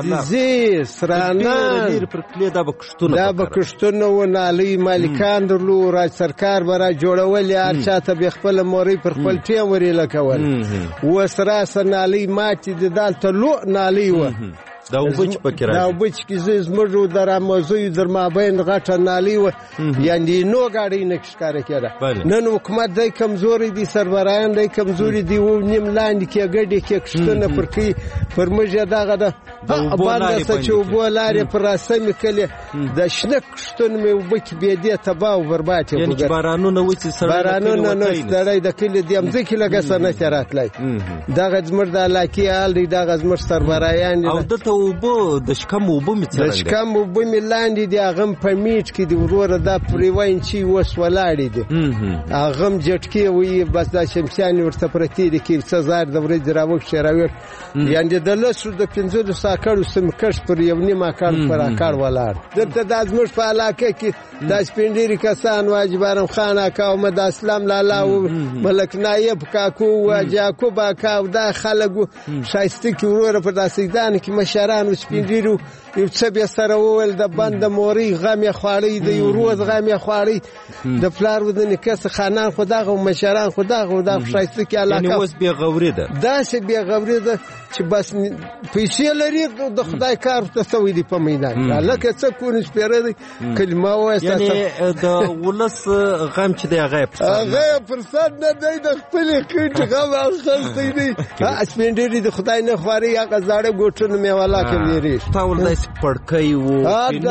شادیزي سرانان دا به کښتونه و نالي مالکان درلو راج سرکار به را جوړولې هر چا ته به خپله مورۍ پر خپل ټیم ورېله کول اوس راسه نالۍ ماتې د دالته لو نالۍ وه دا اوبه چې پکې راځي دا اوبه چې زموږ د راموزیو در مابین غټه نالۍ وه یعنې نو ګاډۍ نه ښکاره کېده نن حکومت دی کمزوری دی سربرایان دی کمزوری دی و نیم لاندې کې ګډې کې کښتونه پر کوي پر موږ یې دغه ده بنده څه چې اوبو لارې پر راسمې کلې د شنه کښتونه مې اوبه کې بېدې تباه و برباد یعنې چې بارانونه وچې بارانونه نه سړی د کلي د مځکې لږه څه نشي راتلی دغه زموږ د علاقې حال دی دغه زموږ سربرایان دي او دلته اوبه د شکم اوبه مې څرنګه د شکم اوبه مې لاندې دي هغه هم په میټ کې دي وروره دا پرې واینچي اوس ولاړې دي هغه هم جټکې وایي بس دا شمسیانې ورته پرتې دي کې څه زار د ورځې راوکښې راویښ یعنې د لسو د 15 اکړو سمکش پر یو نیم اکړ پر اکړ ولاړ دلته دا زموږ په علاقه کې دا سپین ډېرې کسان واجب ارم خان اکا او مد اسلام لالا او ملک نایب کاکو او جاکوب اکا او دا خلک ښایسته کې وروره په داسې دانه کې مشران سپین ډېرو یو څه بیا سره وویل د بنده مورۍ غم یې خوړی د یو روز غم یې خوړی د پلار و د نیکه څه خانان خو دغه مشران خو دغه دا ښایسته کې علاقه یعنې اوس بېغوري ده داسې بېغوري ده چې بس پیسې لري د خدای کار ته سوی دی په میدان لکه څه کونې سپېره دی کلمه ووایه یعنې د ولس غم چې دی هغه یې پر سر نه دی د خپلې خېټې غم اخیستی دی سپین ډېرې د خدای نه خواري هغه زاړه ګوټونه مې ولاکه وېرېږي تا ول داسې پړکۍ و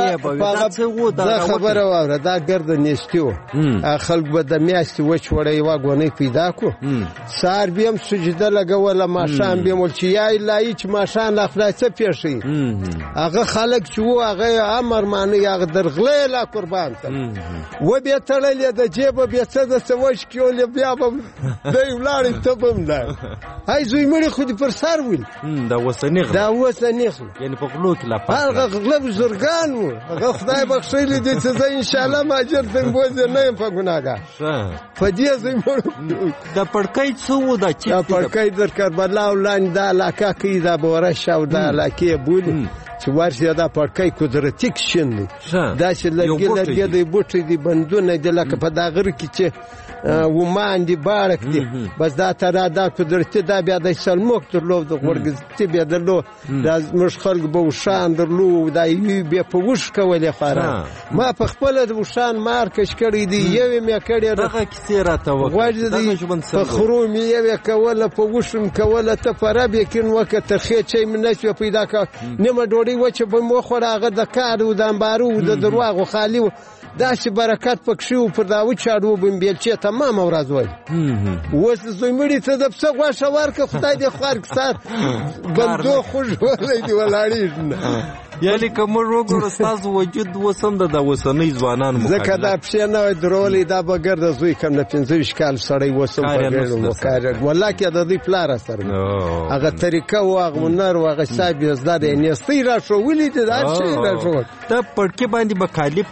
دا خبره واوره دا ګرده نیستي و خلک به د میاشتې وچ وړی یوه ګونۍ پیدا کړو سهار بیا هم سجده لګوله ماښام بیا ول چې یا الهي چې ماښام لا خدای څه پېښوي هغه خلک چې و هغه یې امر مانوي هغه درغلی لا قربان ته و بیا تړلې د جیبه بیا څه د څه وچ کېولې بیا به دی ولاړې ته به هم دی هی زوی مړي خو دې پر سر ویل دا اوسني غله دا اوسني غله یعنې په غلو کې لا هغه غله بزرګان وو هغه خدای بخښلی دی چې زه انشاءالله مهاجر ته بوځې نه یم په ګناهګار په دې زوی مړو د پړکۍ څه و دا چې دا پړکۍ در کربلا او لاندې دا علاقه کوي دا بورش او دا علاقې بولي چې ورشي دا پړکۍ قدرتي کشن دی داسې لرګي دی بوټي دی بندونه دی لکه په دا غره کې چې ومان دی بارک دی بس دا تر دا قدرتي دا بیا د سلموک درلو د ورګزتي بیا درلو دا مش خلک به وشان درلو دا یو بیا په وش کولې خاره ما په خپل د وشان مارکش کړی دی یو مې کړی دغه کیسې راته وکړه په خرو مې یو کوله په وشم کوله ته فراب یقین وکړه خې چې منځ پیدا کا نیمه ډوډۍ وچه به مو خوړه هغه د کار او د انبارو د درواغو خالی داسې برکت پکښې و پر دا وچاړو بم بیلچې تمامه ورځ وایي اوس زوی مړي ته د پسه غوښه ورکړه خدای دې خوار کړي سات بندو خوږولی دې ولاړېږي نه یعنې که موږ وګورو ستاسو وجود اوس هم د اوسنۍ ځوانانو ځکه دا پښې نه وای درولې دا به ګرده زوی کم د 15 کال سړی اوس هم په ګېډو وکارېږي والله کې د دوی پلاره سره هغه طریقه و هغه هنر و هغه صاحب یې زده دی نیستۍ راښولي دي دا هر شی راښول ته پړکې باندې به کالب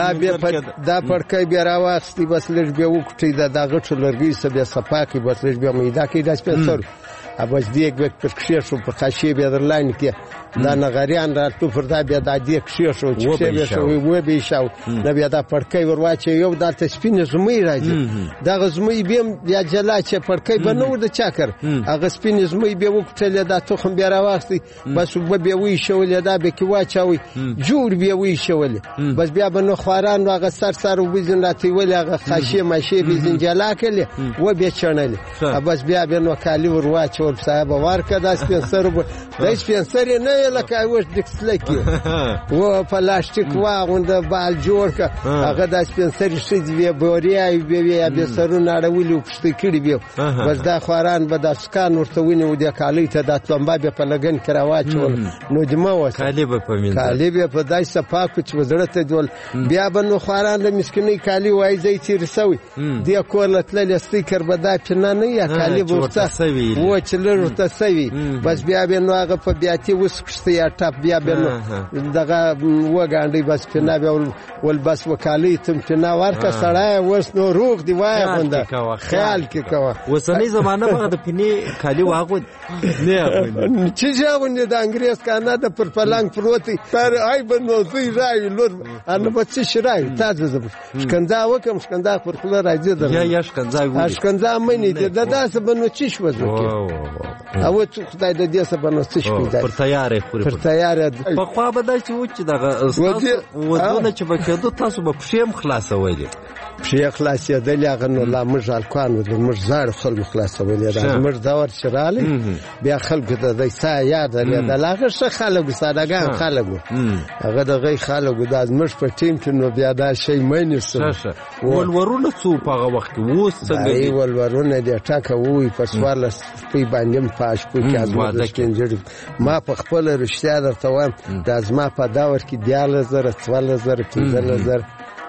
دا پړکۍ بیا راواخېستې بس لږ بیا وکوټئ دا غټو لرګیو څه بیا صفا کړي بس لږ بیا میده کړي داسې بیا سر بس دیګ وک پر کښې شو په خاشې بیا در لاندې کې دا نغریان راتلو پر دا بیا دا دیګ کښې شو چې کښې بیا شو وبې شو نه بیا دا پړکۍ ور واچې یو دلته سپینې زمۍ راځي دغه زمۍ بیا بیا جلا چې پړکۍ به نه ور د چاکر هغه سپینې زمۍ بیا وکټلې دا تخم بیا راواخلي بس به بیا ویشولې دا به کې واچوي جوړ بیا ویشولې بس بیا به نو خواران هغه سر وبزن راته ولې هغه خاشې ماشې بزن جلا کړي و بیا چڼلې بس بیا نو کالي ور واچول صاحب ورکه دا سپینسر د سپینسر نه لکه اوس ډکسلکی و پلاستیک واغونده بال جوړ ک هغه د سپینسر شې دی بوریا بیا سرونه اړولې پښتې کړي بیا بس دا خواران به د سکان ورته ونیو د کالي ته د تلمبا به په لګن کرا واچول نو دمه وس کالي به پمین کالي به په دای صفاق چې وزړه جوړ بیا به نو خواران د مسکینی کالي وای زې تیر سوي دی کول تل استیکر به دا پنه نه یا کالي ورته سوي و چې لرته سوي بس بیا به نو هغه په بیاتی وسکشته یا ټاپ بیا به نو دغه وګاندې بس پنه به ول بس وکالي تم پنه ورکه سړی وس نو روغ دی وای غونده خیال کې کوا وسنی زمانه به د پنه کالي واغو نه چې ځاونه د انګريز کانه د پر پلنګ پروتي پر آی بنو زی راي لور ان په څه شرای تاسو زب شکندا وکم شکندا پر خله راځي د یا شکندا وي شکندا مې دې د داسه بنو چی شو او څه خدای د دې سبا نو څه شو پر تیارې پر تیارې په خوا به د چې و چې دغه ودونه چې بکېدو تاسو به پښیم خلاصولې پښې خلاصې د لاغنو لا مجال کوانو د مرزار خل خلاصولې د مر داور شراله بیا خلکو ته د سا یاد لري د لاغه څه خلکو سادهګان خلکو هغه د غي خلکو د ازمش په ټیم کې نو بیا دا شی مې نسو ولورونه څو په هغه وخت وو څنګه دی ولورونه د ټاکه وې په سوال په باندې پاش په کې ازمه کېنجړي ما په خپل رښتیا درته وایم د ازمه په داور کې دیاله زره 12000 15000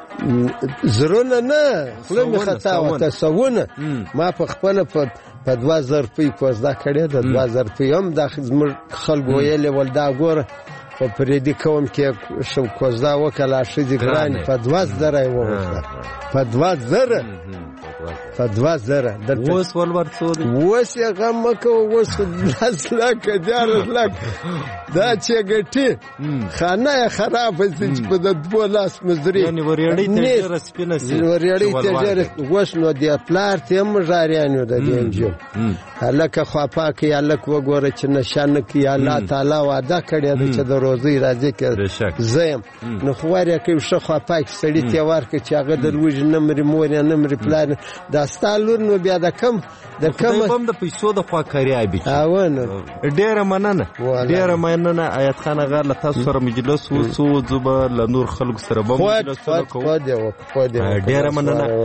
زرونه نه خله می خطا وته سونه ما په خپل په 2000 په کوزدا کړی د 2000 په هم د خلکو ویلې ولدا ګور په پریدي کوم کې شو کوزدا وکړه شې ګران په 2000 وغوښته په 2000 په 2000 د اوس ولور څو اوس یې غم کو اوس 10 لک 10 لک دا چې ګټي خانه خراب چې په د 2 لاس مزري یعنی وریړی ته رسپینه سي وریړی ته اوس نو د پلار ته مزاریانو د دینجو هلکه خو پاکي هلک وګوره چې نشانه کې الله تعالی وعده کړی چې د روزي راځي کې زم نو خواریا کې شو خو پاک سړی ته ورکه چې هغه د لوج نمبر مور یا نمبر پلان دا ستالور نو بیا د کم هم د پیسو د خواکاري ابي اونه ډیره مننه آیت خان غار له تاسو سره مجلس وسو زبر له نور خلق سره به مجلس کوو ډیره مننه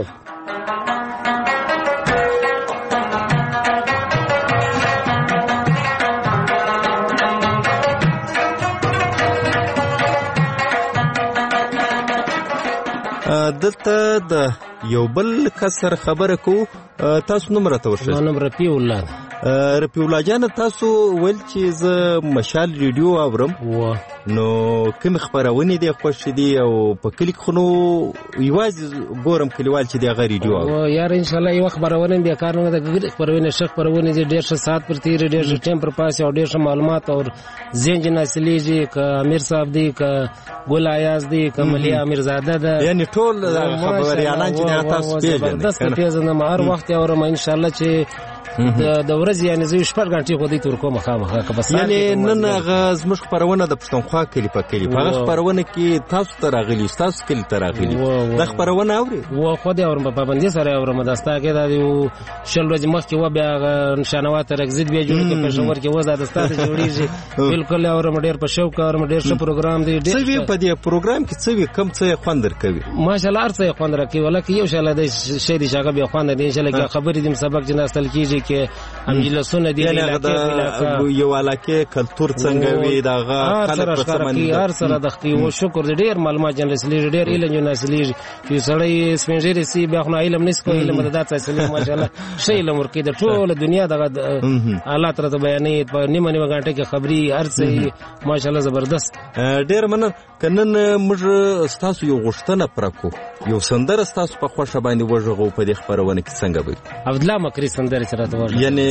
دلته د یو بل کسر خبره کو تاسو نمبر ته ورشئ نو رفیع الله جان تاسو ول چې ز مشال ریډیو اورم نو کوم خبرونه دي خوښ دي او په کلیک خنو یوازې ګورم کلیوال چې دی غری ریډیو او یار ان شاء الله یو خبرونه به کارونه د خبرونه شخ خبرونه دي ډیر سات پر تیر ډیر ټیم پر پاس او ډیر معلومات او زنج نسلیجی ک امیر صاحب دی ک ګل ایاز دی ک ملي امیر زاده ده یعنی ټول خبريالان چې تاسو پیژنئ هر وخت اورم ان شاء الله چې د ورځې یعنی زه شپږ غنټې خو دې تور کوم خامخا که بس یعنی نن غاز مش خبرونه د پښتونخوا کلی په کلی په خبرونه کې تاسو ته راغلي تاسو کلی ته راغلي د خبرونه اوري و خو دې اورم په پابندي سره اورم داستا کې دا یو شل ورځې مخکې و بیا نشانوات رغزید بیا جوړ کې په شور کې وځه د ستاسو جوړیږي بالکل اورم ډیر په شوق اورم ډیر ښه پروګرام دی ډیر څه په دې پروګرام کې څه کم څه خوندر کوي ماشاءالله ارڅه خوندر کوي ولکه یو شاله د شې دي شګه به خوندر دي ان شاء الله خبرې دې سبق جناستل کیږي کې امجلسونه دي یو علاقه کلچر څنګه وي دغه خلک په سمندر هر سره د خي او شکر ډیر معلومات جنرالي ډیر علم جنرالي چې سړی سپینځري سي به خو علم نسکو علم د دات اصلي ماشاءالله شي علم ورکې د ټول دنیا دغه حالات راته بیانې په نیمه غنټه کې خبري ارڅي ماشاءالله زبردست ډیر مننه کنن موږ تاسو یو غوښتنه پرکو یو سندر تاسو په خوښه باندې وژغو په دې خبرونه کې څنګه وي عبد الله مکری سندر سره ته یعنی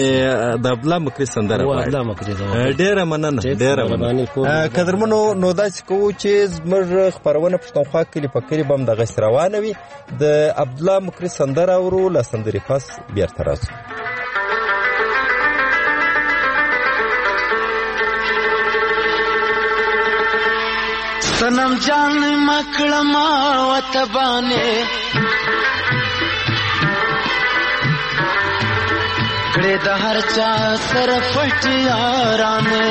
یعنی د عبدالله مکري سندره غواړي. ډېره مننه، ډېره مننه. قدرمنو، نو داسې کوو چې زموږ خپرونه پښتونخوا کلي په کلي به هم دغسې روانه وي. د عبدالله مکري سندره اورو، له سندرې پس بیرته راځو. सनम जान मकड़मा वतबाने कड़े दहर चा सर फटियाराने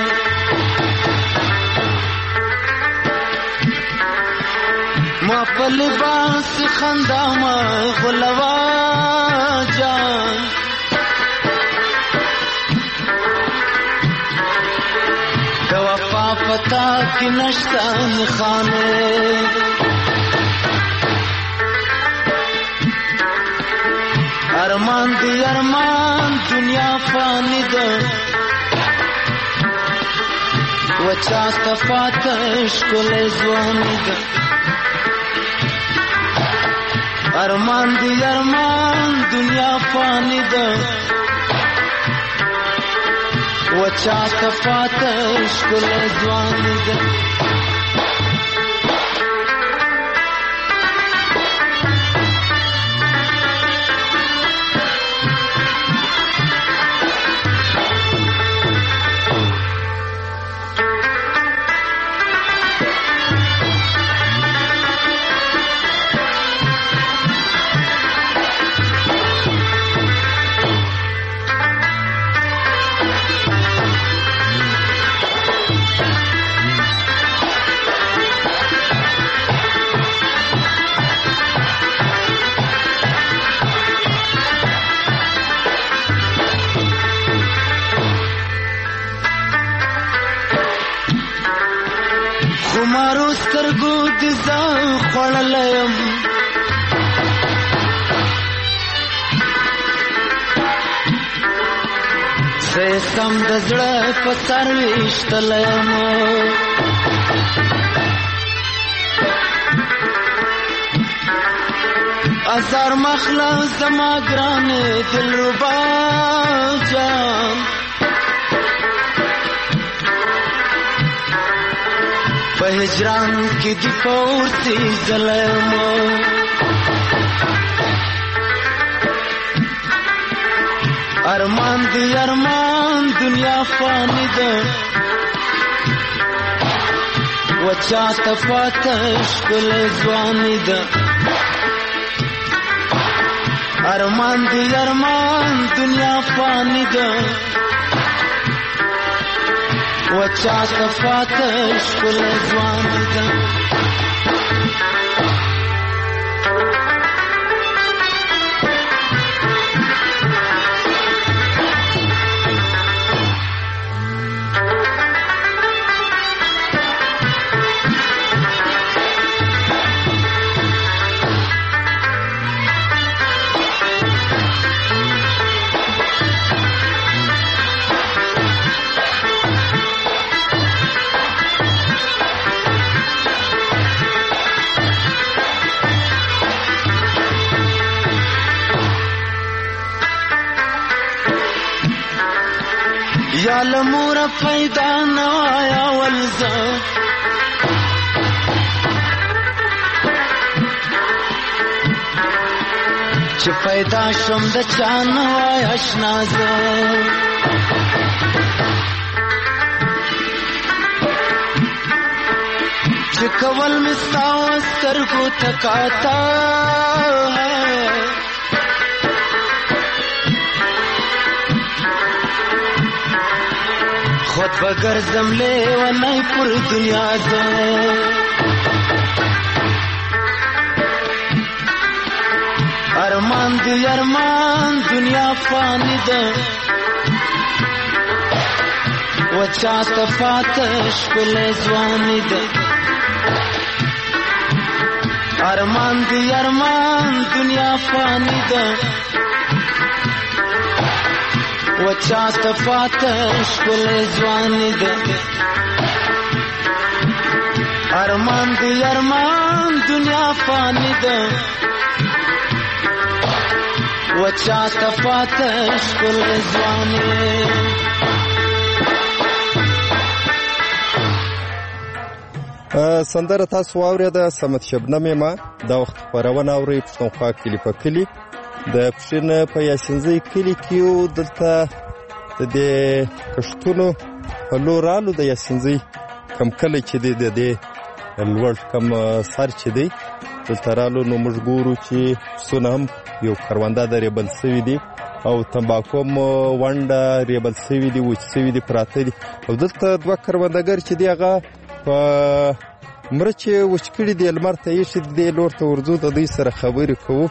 मापल बास खंदामा गुलवा जान वफा पता की नश्तान खाने अरमान दी अरमान दुनिया फानी दो वचा सफात इश्कुले ज़वानी दो अरमान दी अरमान दुनिया फानी दो वचा सफात इश्कुले ज़वानी दो خمارو سترګو د ځان خوړلم زه سم د زړه په سر ویشتلم ازار مخله زما ګرانې دلربا جان په هجران کې د پورتي ظلم ارمان دی ارمان دنیا فانی ده وچا تفات اشکل ځواني ده ارمان دی ارمان دنیا فانی ده وچا صفات اشکل ځواني ده یا لمور پیدا نوایا ولزا چې پیدا شم د چا نوایا شنازه چې کول مستاو سترګو تکاتا خود بگر زملے و نئی پر دنیا زے ارمان دی ارمان دنیا فانی دے وچا صفات اشکل ځواني دے ارمان دی ارمان دنیا فانی دے وچا صفات اشکل ځواني ده ارمان دی ارمان دنیا فانی ده وچا تفاتش کل ځواني سندره تاسو واورېده سمت شبنمې ما دا وخت خپرونه اورئ پښتونخوا کلي په کلي د پښین په یاسینزۍ کلي کې یو دلته د دې کښتونو په لور رالو د یاسینزۍ کم کلی چې دی د دې لوړ کم سر چې دی دلته رالو نو موږ ګورو چې پسونه هم یو کرونده د ریبل سوي دي او تمباکو هم ونډه ریبل سوي دي وچ سوي دي پراته دي او دلته دوه کروندګر چې دی هغه په مرچ وچ کړي دي لمر ته یې شي دی لور ته ورځو د دوی سره خبرې کوو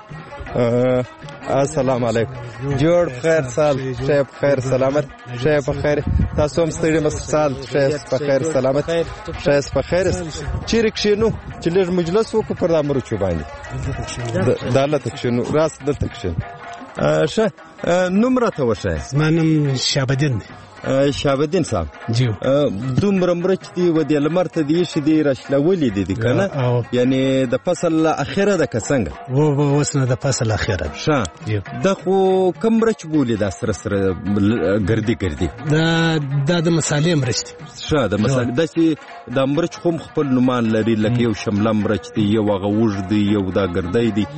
السلام علیکم جوړ خیر سال شیب خیر سلامت شیب خیر تاسو هم ستړي مسال شیب خیر سلامت شیب خیر چیرې کښینو چې لږ مجلس وکړو پر دا مرچو باندې دالته کښینو راس دلته کښینو شه نوم راته وښایه زما نوم شهابالدین دی شهابالدین صاحب جیو دومره مرچ دی و د لمر ته دی شي دی راشلولې دي کنه یعنی د فصل اخره د کسنګ و وسنه د فصل اخره شه د خو کم مرچ بولې د سره سره ګردي دا د مصالې مرچ دی شه د مصالې د چې د مرچ خو خپل نومان لري لکه یو شمله مرچ دی یو غوږ دی یو دا ګردی دی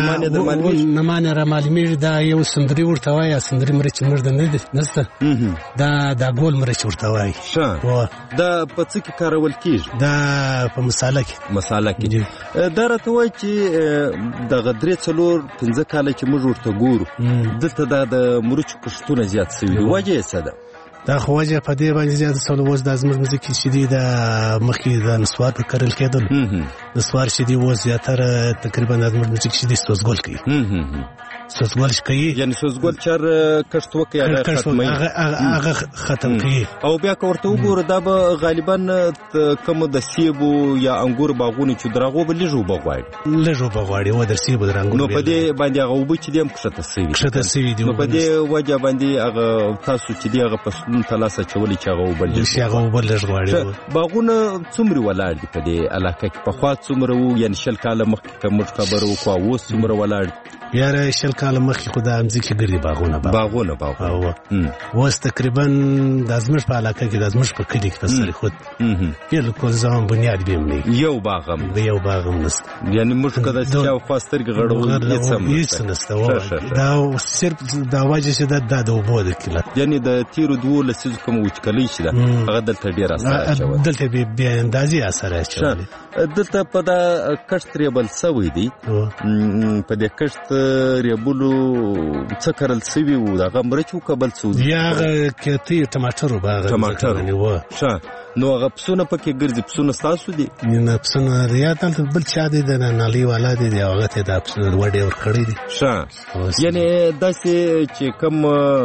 نمانه را معلومه دا یو سندري ورته وای سندري مرچ مرد نه نسته دا ګول مرچ ورته وای دا په څه کې کارول کیږي دا په مصالحه کې دا راته وای چې د غدرې څلور 15 کال چې موږ ورته ګورو دلته د مرچ کښتونه زیات شوي وجه څه ده دا خو وجه په دې باندې زیات سول وز د ازمر مزکی چې دی د مخکې د نسوار په کرل کېدل نسوار چې دی وز زیاتره تقریبا د ازمر مزکی چې دی سوزګل کوي سوزګل کوي یعنی سوزګل چر کښت وکي هغه ختم کوي او بیا کوړته وګوره دا به غالبا کوم د سیبو یا انګور باغونه چې درغو به لږو بغواړي و در سیبو در انګور نو په دې باندې هغه وب چې دیم کښته سوي دی نو په دې وجه باندې هغه تاسو چې دی هغه پسلون تلاسه چولې چې هغه وبلږ غواړي باغونه څومره ولاړ دي په دې علاقه کې په خوا څومره وو یعنی شل کاله مخکې کوم خبر وکړو اوس څومره ولاړ یاره شل کاله مخکې خو د امځکې ګرځي باغونه اوس تقریبا د ازمش په علاقه کې د ازمش په کلي کې په سر خود بالکل ځان بنیاد بیم نه یو باغم نست یعنی موږ کده چې او خواسترګ غړو هیڅ نسته دا صرف دا وجه چې د وبو د کله یعنی د تیرو دوه لسیز کوم وچکلی شي دا هغه دلته ډیر اثر شوی دلته به اندازي اثر شوی دلته په دا کښت ریبل سوی دی په دې کښت ریبلو څه کرل سوي وو دغه مرچو کبل سود یا کته ټماټر باغ شه نو هغه پسونه پکې ګرځي پسونه تاسو دي نه پسونه ریاض بل چا دي د نالي والا دي هغه ته د پسونه وړي ور کړی دي شه یعنی داسې چې کوم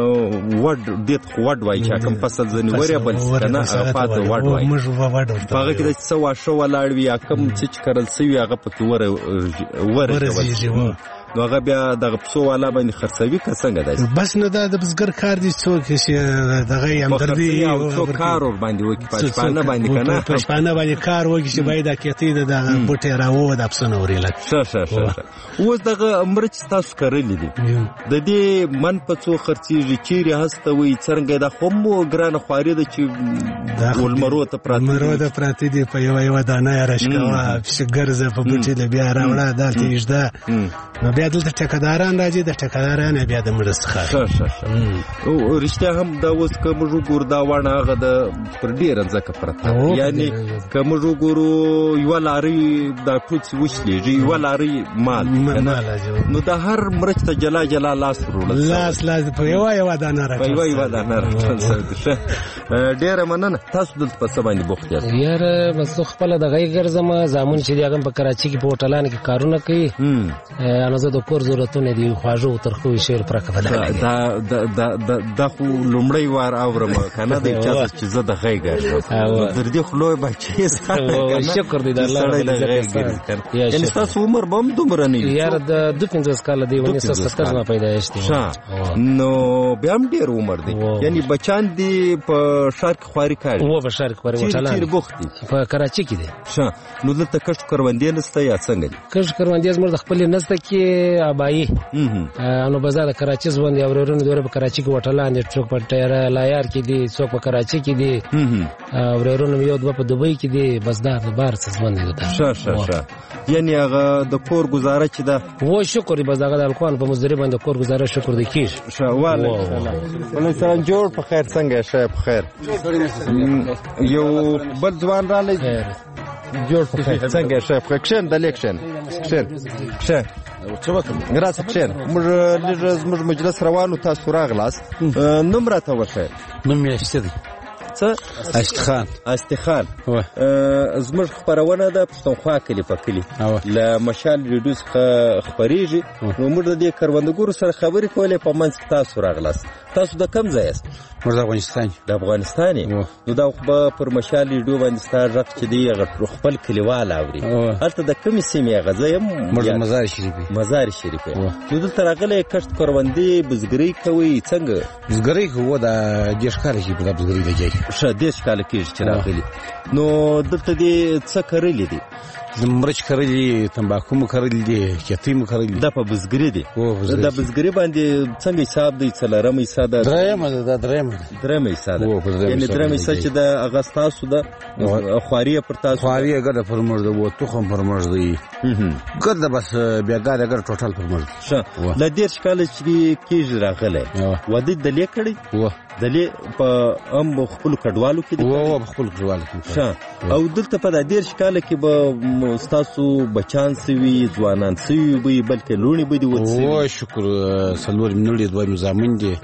وډ وای چې کوم فصل ځنی وره بل کنه افات وډ وای هغه کې د څه واښو ولاړ وي کوم چې کرل سوي هغه پکې ور نو هغه بیا د پسو والا باندې خرڅوي که څنګه دی بس نه د بزګر کار دي څوک چې دغه همدردي او کار ور باندې وکي پښپانه باندې کنه پښپانه باندې کار وکي چې باید کېتی د بوټي راو د پسونه وريل شه اوس دغه مرچ تاسو کړلې دي د دې من په څو خرڅيږي چیرې هسته وي څنګه د خمو ګران خواري د چې ولمرو ته پراتی دي په یو دانه راشکوا شګرزه په بوټي د بیا راوړه دالته یشدا نو بیا دلته ټکداران راځي د ټکداران بیا د مرسخه او رښتیا هم دا اوس کوم وګور دا وانه هغه د پر ډیر ځکه پرته یعنی کوم وګورو یو لاري دا ټوڅ وشلېږي یو لاري مال نو دا هر مرچ ته جلا لاس په یو دانه راځي ډیر مننه تاسو دلته په سبا باندې بوخت یاست یاره بس خپل د غي ګرځم زامن چې دغه په کراچي کې په هوټلانو کې کارونه کوي انا زه د کور ضرورتونه دي خواجو ترخوي شعر پر کفه دا خو لومړی وار اورم کنه د چا چې زه د غي ګرځم در دې خلوی بچي شکر دې د الله یعنی تاسو عمر بم دومره نه یاره د 25 کال دی 1970 نه پیدایش دي نو بیا هم ډیر عمر دی یعنی بچان دی په شارک خواري کار و په شارک خواري وټلان چیر بوخت دي په کراچي کې دي نو دلته کښت کروندې نسته یا څنګه دي کښت کروندې زموږ د خپل نسته کې ابایی انو بازار کراچي ځوند یو ورونو دوره په کراچي کې وټلان دي څوک په ټیر لایار کې دي څوک په کراچي کې دي ورونو یو دوه په دوبۍ کې دي بس دا بار څه ځوند دي ښه یعنی هغه د کور گزاره چې دا و شکر بس هغه د الکوان په مزدوري باندې کور گزاره شکر دي کیږي ښه والله سلام جوړ په خیر څنګه شه په خیر یو بل ځوان را لې جوړ په خیر څنګه شه په کښن د لیکشن ښه راځه کښن موږ مجلس روانو تاسو راغلاست نوم راته وښه نوم یې څه دی استخان زموږ خبرونه ده پښتونخوا کلی په کلی له مشال ریډیو څخه خبرېږي نو موږ د دې کروندګرو سره خبرې کولې په منځ کې تاسو راغلاست تاسو د کوم ځای یاست موږ د افغانستان نو دا خو پر مشال ریډیو باندې ستا غږ چې دی هغه خپل کلیوال اوري هلته د کومې سیمې هغه ځای موږ مزار شریف نو دلته راغلی کښت کروندې بزګري کوئ څنګه بزګري کوو د 10 کاله چې په بزګري لګي ښه 10 کاله کېږي چې راغلي نو دلته دې څه کرلي دي مرچ کرلي تمباکو مو کرلي دي کیتۍ مو کرلي دا په بزګري دي دا بزګري باندې څنګه حساب دی څلورم حساب ده درېم حساب ده یعنی درېم حساب چې د اغاز تاسو ده خواري پر تاسو خواري ګډه پر موږ ده و تخم پر موږ دی ګډه بس بیاګار اگر ټوټل پر موږ ښه د 10 کاله چې کېږي راغلی واده د لیکړي دلی په ام خپل کډوالو کې او خپل کډوالو کې او دلته په 10 کاله کې به تاسو بچان سوي ځوانان سوي به بلکې لونی به دي وڅ او شکر سلور منړي دوه مزامن دي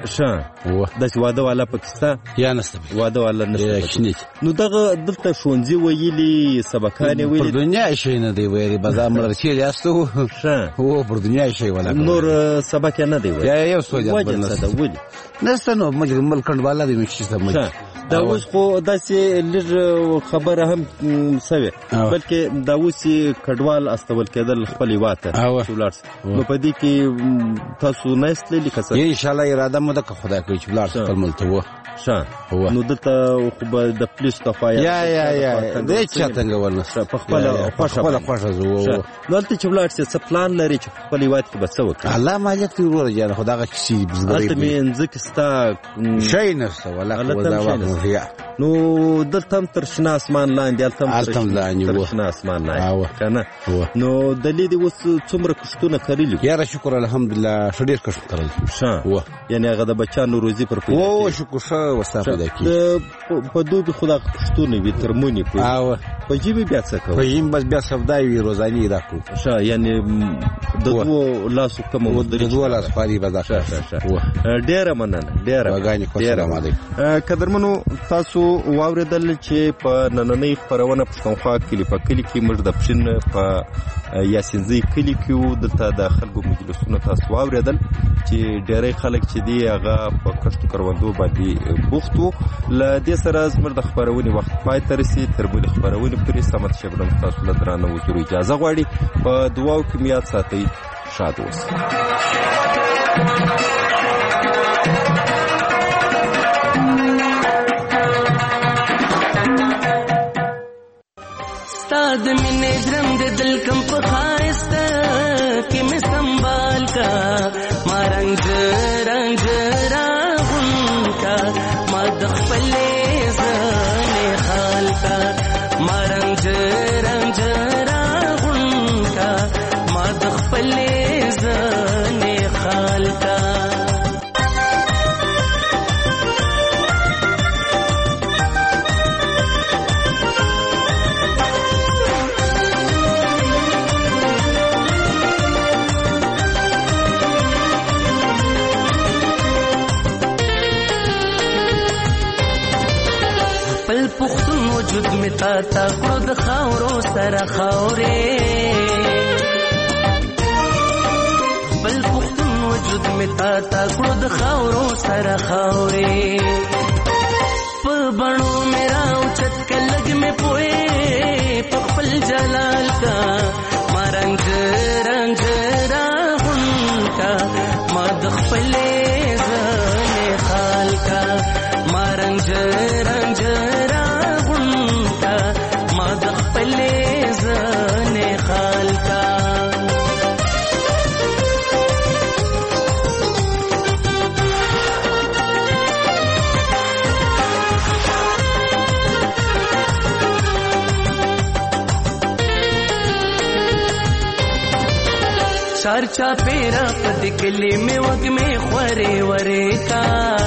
د واده والا پاکستان یا نسته واده والا نشته نو دغه دلته شونځي ویلي سبقانه ویلي په دنیا شي نه دی ویلي بازار مرچې یاستو او په دنیا شي ولا نور سبق نه دی ویلي یا یو سوجا ویلي نسته نو مل کډواله دی مشي سمج دا اوس خو داسې لږ خبره هم سوي بلکې دا اوس کډوال استول کېدل خپل واته ولارس نو په دې کې تاسو نه استلې کسه ان شاء الله اراده مو د خدای کوي چې ولارس خپل ملته نو دلته خو به د پولیس تفایا یا د چاتنګ ورنه په خپل زو نو دلته چې ولارس څه پلان لري چې خپل واته کې بس وکړي الله مالک دی ورته جان خدای شي بزګری ته مې ځکه ستا شي نفسه ولا ولا نو دلته هم تر شنه اسمان لاندې تر شنه اسمان لاندې کنه نو دلی دی اوس څومره کښتونه کړلي یاره شکر الحمدلله ډېر کښت کړل یعنی هغه د بچانو روزي پر پیدا او شکر وسافه دکی په دوی خدا کښتونه وي ترمونی په جیبي بیا څه کوي په یم بس بیا سودای وي روزاني دا کو یعنی د دوه لاسو کوم د دوه لاس پاري بازار ډېر مننه ډېر قدرمنو تاسو واوریدل چې په نننۍ خبرونه پښتونخوا کلی په کلی کې موږ د پښین په یاسینځي کلی کې دلته د خلکو مجلسونه تاسو واوریدل چې ډېری خلک چې دی هغه په کښت کروندو باندې بوخت وو له دې سره زموږ د خبرونې وخت پای ته رسي تر بلې خبرونې پورې سمت شبنم تاسو له درانه وزرو اجازه غواړي په دعاو کې میاد ساتئ شاد اوسئ استاد مینه درم د دل کم په خایسته کې مې سنبال کا ما رنگ رنگ راغون کا ما د خپل زنه خال کا ما رنگ رنگ راغون کا ما د خپل زنه خال کا وجود می تا تا کړو د خاورو سره خاورې بل پختون وجود می تا تا کړو د خاورو سره خاورې په بڼو میرا اوچت کلګ می پوي په خپل جلال کا ما رنگ رنگ راغون کا ما د خپل زنه خال کا ما رنگ رنگ चार चापेरा पद किले में वग में ख्वरे वरे का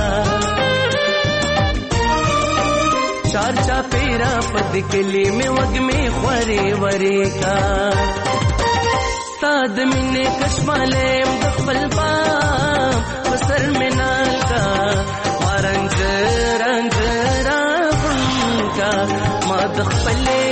चार चापेरा पद किले में वग में ख्वरे वरे का साद मिने कश्माले मुखबल पाम बसर में नाल का मारंज रंज राहुल का मादख पले